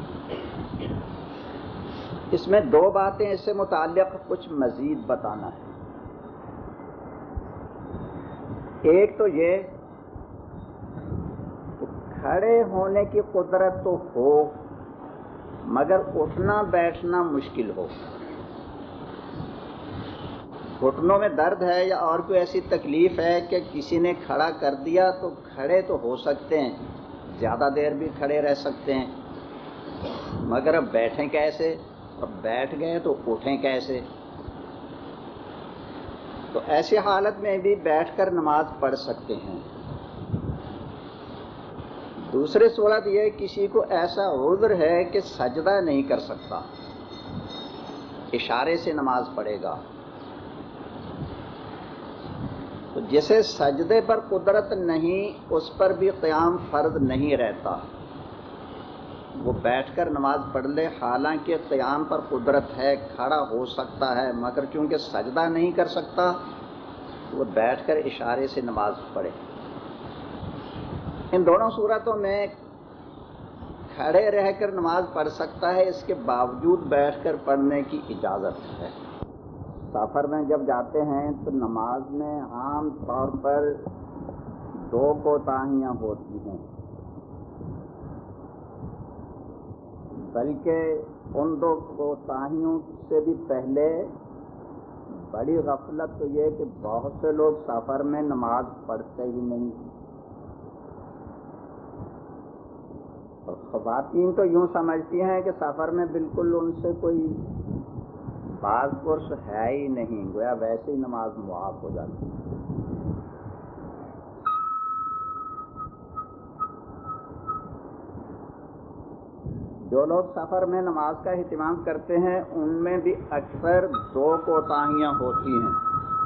اس میں 2 باتیں اس سے متعلق کچھ مزید بتانا ہے. ایک تو یہ کہ کھڑے ہونے کی قدرت تو ہو مگر اٹھنا بیٹھنا مشکل ہو. گھٹنوں میں درد ہے یا اور کوئی ایسی تکلیف ہے کہ کسی نے کھڑا کر دیا تو کھڑے تو ہو سکتے ہیں، زیادہ دیر بھی کھڑے رہ سکتے ہیں، مگر اب بیٹھیں کیسے؟ اب بیٹھ گئے تو اٹھیں کیسے؟ تو ایسی حالت میں بھی بیٹھ کر نماز پڑھ سکتے ہیں. دوسری صورت یہ کسی کو ایسا عذر ہے کہ سجدہ نہیں کر سکتا، اشارے سے نماز پڑھے گا. تو جسے سجدے پر قدرت نہیں اس پر بھی قیام فرض نہیں رہتا. وہ بیٹھ کر نماز پڑھ لے، حالانکہ قیام پر قدرت ہے، کھڑا ہو سکتا ہے، مگر چونکہ سجدہ نہیں کر سکتا وہ بیٹھ کر اشارے سے نماز پڑھے. ان دونوں صورتوں میں کھڑے رہ کر نماز پڑھ سکتا ہے، اس کے باوجود بیٹھ کر پڑھنے کی اجازت ہے. سفر میں جب جاتے ہیں تو نماز میں عام طور پر 2 کوتاہیاں ہوتی ہیں، بلکہ ان 2 کوتاہیوں سے بھی پہلے بڑی غفلت تو یہ کہ بہت سے لوگ سفر میں نماز پڑھتے ہی نہیں. اور خواتین تو یوں سمجھتی ہیں کہ سفر میں بالکل ان سے کوئی باز پرس ہے ہی نہیں، گویا ویسے ہی نماز معاف ہو جاتی ہے. جو لوگ سفر میں نماز کا اہتمام کرتے ہیں ان میں بھی اکثر 2 کوتاہیاں ہوتی ہیں.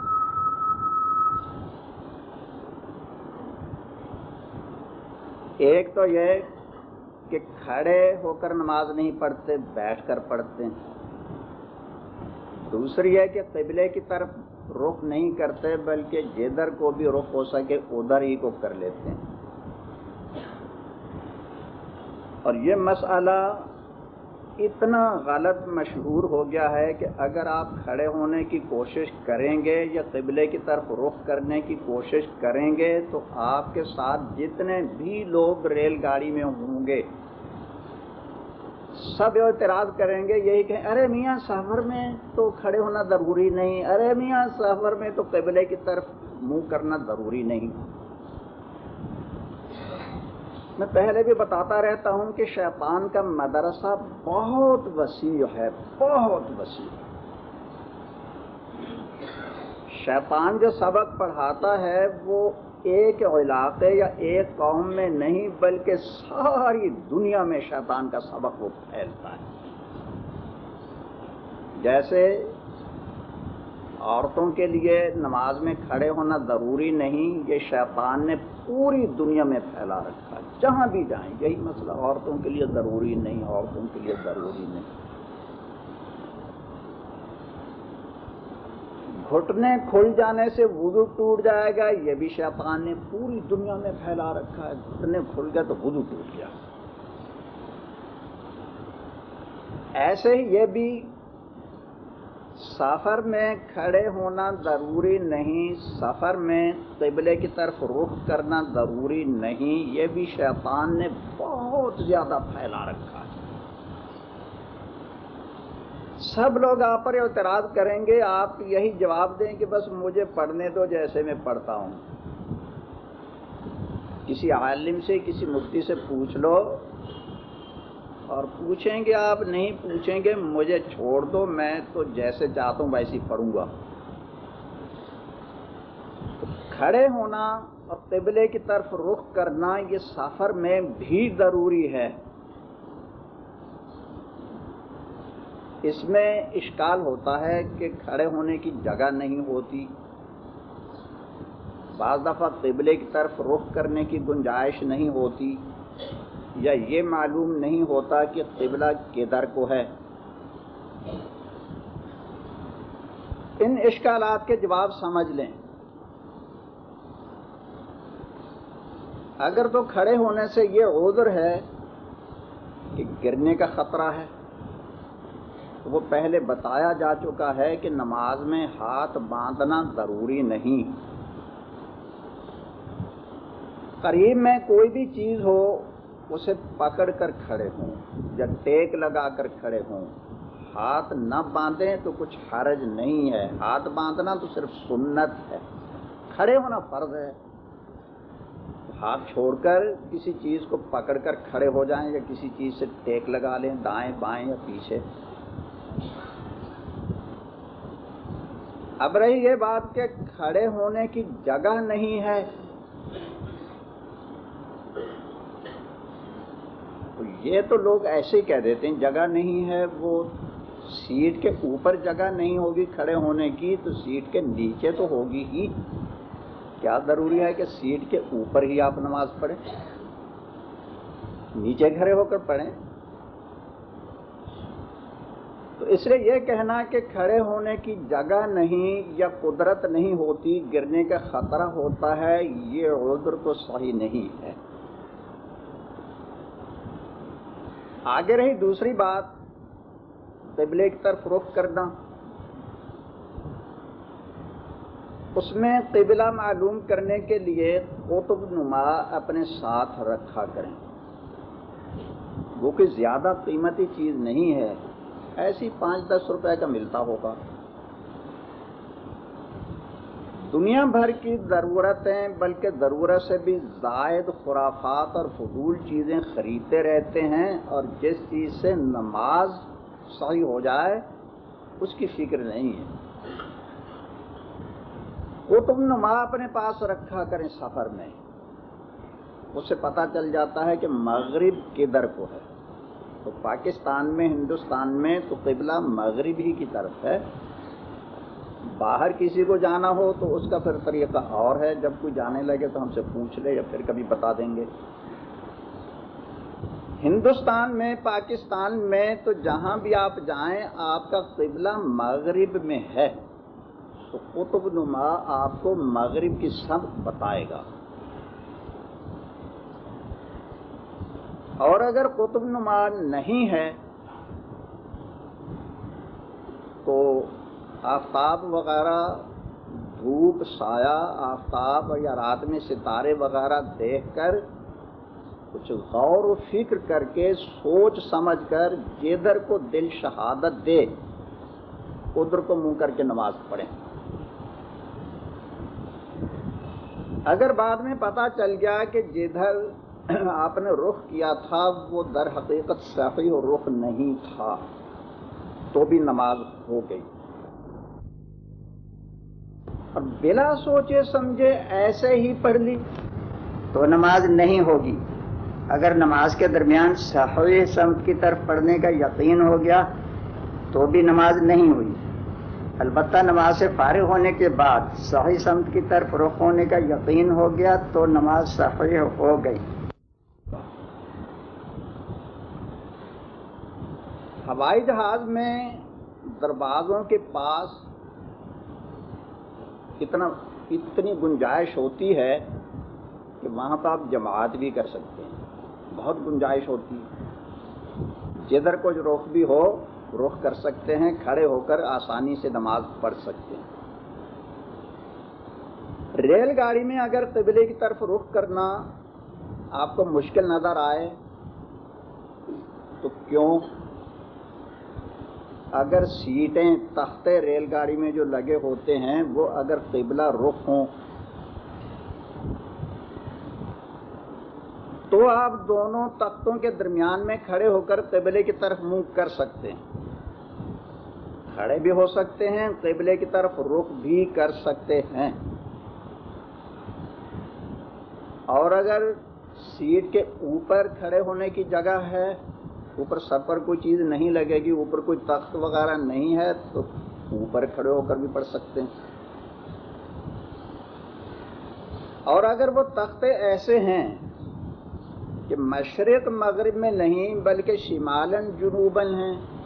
ایک تو یہ کہ کھڑے ہو کر نماز نہیں پڑھتے، بیٹھ کر پڑھتے ہیں. دوسری ہے کہ قبلے کی طرف رخ نہیں کرتے بلکہ جدھر کو بھی رخ ہو سکے ادھر ہی کو کر لیتے ہیں. اور یہ مسئلہ اتنا غلط مشہور ہو گیا ہے کہ اگر آپ کھڑے ہونے کی کوشش کریں گے یا قبلے کی طرف رخ کرنے کی کوشش کریں گے تو آپ کے ساتھ جتنے بھی لوگ ریل گاڑی میں ہوں گے سب اعتراض کریں گے یہی کہ ارے میاں سفر میں تو کھڑے ہونا ضروری نہیں، ارے میاں سفر میں تو قبلے کی طرف منہ کرنا ضروری نہیں. میں پہلے بھی بتاتا رہتا ہوں کہ شیطان کا مدرسہ بہت وسیع ہے، بہت وسیع۔ شیطان جو سبق پڑھاتا ہے وہ ایک علاقے یا ایک قوم میں نہیں بلکہ ساری دنیا میں شیطان کا سبق وہ پھیلتا ہے۔ جیسے عورتوں کے لیے نماز میں کھڑے ہونا ضروری نہیں، یہ شیطان نے پوری دنیا میں پھیلا رکھا ہے، جہاں بھی جائیں یہی مسئلہ، عورتوں کے لیے ضروری نہیں، عورتوں کے لیے ضروری نہیں۔ گھٹنے کھل جانے سے وضو ٹوٹ جائے گا، یہ بھی شیطان نے پوری دنیا میں پھیلا رکھا ہے، گھٹنے کھل گئے تو وضو ٹوٹ گیا۔ ایسے ہی یہ بھی سفر میں کھڑے ہونا ضروری نہیں، سفر میں قبلے کی طرف رخ کرنا ضروری نہیں، یہ بھی شیطان نے بہت زیادہ پھیلا رکھا ہے۔ سب لوگ آپ پر اعتراض کریں گے، آپ یہی جواب دیں کہ بس مجھے پڑھنے دو جیسے میں پڑھتا ہوں۔ کسی عالم سے، کسی مفتی سے پوچھ لو، اور پوچھیں گے آپ، نہیں پوچھیں گے مجھے چھوڑ دو، میں تو جیسے چاہتا ہوں ویسے ہی پڑھوں گا۔ کھڑے ہونا اور قبلے کی طرف رخ کرنا یہ سفر میں بھی ضروری ہے۔ اس میں اشکال ہوتا ہے کہ کھڑے ہونے کی جگہ نہیں ہوتی، بعض دفعہ قبلے کی طرف رخ کرنے کی گنجائش نہیں ہوتی، یا یہ معلوم نہیں ہوتا کہ قبلہ کدھر کو ہے۔ ان اشکالات کے جواب سمجھ لیں۔ اگر تو کھڑے ہونے سے یہ عذر ہے کہ گرنے کا خطرہ ہے، تو وہ پہلے بتایا جا چکا ہے کہ نماز میں ہاتھ باندھنا ضروری نہیں۔ قریب میں کوئی بھی چیز ہو اسے پکڑ کر کھڑے ہوں یا ٹیک لگا کر کھڑے ہوں، ہاتھ نہ باندھیں تو کچھ حرج نہیں ہے۔ ہاتھ باندھنا تو صرف سنت ہے، کھڑے ہونا فرض ہے۔ ہاتھ چھوڑ کر کسی چیز کو پکڑ کر کھڑے ہو جائیں یا کسی چیز سے ٹیک لگا لیں، دائیں بائیں یا پیچھے۔ اب رہی یہ بات کہ کھڑے ہونے کی جگہ نہیں ہے، تو یہ تو لوگ ایسے ہی کہہ دیتے ہیں جگہ نہیں ہے، وہ سیٹ کے اوپر جگہ نہیں ہوگی کھڑے ہونے کی تو سیٹ کے نیچے تو ہوگی ہی۔ کیا ضروری ہے کہ سیٹ کے اوپر ہی آپ نماز پڑھیں، نیچے کھڑے ہو کر پڑھیں؟ تو اس لیے یہ کہنا کہ کھڑے ہونے کی جگہ نہیں یا قدرت نہیں ہوتی، گرنے کا خطرہ ہوتا ہے، یہ عذر تو صحیح نہیں ہے۔ آگے رہی دوسری بات، قبلے کی طرف رخ کرنا، اس میں قبلہ معلوم کرنے کے لیے قطب نما اپنے ساتھ رکھا کریں۔ وہ کوئی زیادہ قیمتی چیز نہیں ہے، ایسی 5-10 روپے کا ملتا ہوگا۔ دنیا بھر کی ضرورتیں بلکہ ضرورت سے بھی زائد خرافات اور فضول چیزیں خریدتے رہتے ہیں، اور جس چیز سے نماز صحیح ہو جائے اس کی فکر نہیں ہے۔ قطب نما اپنے پاس رکھا کریں سفر میں، اس سے پتہ چل جاتا ہے کہ مغرب کدھر کو ہے۔ تو پاکستان میں، ہندوستان میں تو قبلہ مغرب ہی کی طرف ہے۔ باہر کسی کو جانا ہو تو اس کا پھر طریقہ اور ہے، جب کوئی جانے لگے تو ہم سے پوچھ لے یا پھر کبھی بتا دیں گے۔ ہندوستان میں، پاکستان میں تو جہاں بھی آپ جائیں آپ کا قبلہ مغرب میں ہے، تو قطب نما آپ کو مغرب کی سمت بتائے گا۔ اور اگر قطب نما نہیں ہے تو آفتاب وغیرہ، دھوپ، سایہ، آفتاب یا رات میں ستارے وغیرہ دیکھ کر کچھ غور و فکر کر کے سوچ سمجھ کر جدھر کو دل شہادت دے ادھر کو منہ کر کے نماز پڑھیں۔ اگر بعد میں پتہ چل گیا کہ جدھر آپ نے رخ کیا تھا وہ در حقیقت صحیح رخ نہیں تھا تو بھی نماز ہو گئی، اور بلا سوچے سمجھے ایسے ہی پڑھ لی تو نماز نہیں ہوگی۔ اگر نماز کے درمیان صحیح سمت کی طرف پڑھنے کا یقین ہو گیا تو بھی نماز نہیں ہوئی، البتہ نماز سے فارغ ہونے کے بعد صحیح سمت کی طرف رخ ہونے کا یقین ہو گیا تو نماز صحیح ہو گئی۔ ہوائی جہاز میں دروازوں کے پاس اتنی گنجائش ہوتی ہے کہ وہاں پہ آپ جماعت بھی کر سکتے ہیں، بہت گنجائش ہوتی ہے، جدھر کچھ رخ بھی ہو رخ کر سکتے ہیں، کھڑے ہو کر آسانی سے نماز پڑھ سکتے ہیں۔ ریل گاڑی میں اگر قبلے کی طرف رخ کرنا آپ کو مشکل نظر آئے تو کیوں؟ اگر سیٹیں تختے ریل گاڑی میں جو لگے ہوتے ہیں وہ اگر قبلہ رخ ہوں تو آپ دونوں تختوں کے درمیان میں کھڑے ہو کر قبلے کی طرف منہ کر سکتے ہیں، کھڑے بھی ہو سکتے ہیں، قبلے کی طرف رخ بھی کر سکتے ہیں۔ اور اگر سیٹ کے اوپر کھڑے ہونے کی جگہ ہے، اوپر سر پر کوئی چیز نہیں لگے گی، اوپر کوئی تخت وغیرہ نہیں ہے تو اوپر کھڑے ہو کر بھی پڑھ سکتے ہیں۔ اور اگر وہ تختے ایسے ہیں کہ مشرق مغرب میں نہیں بلکہ شمالاً جنوباً ہیں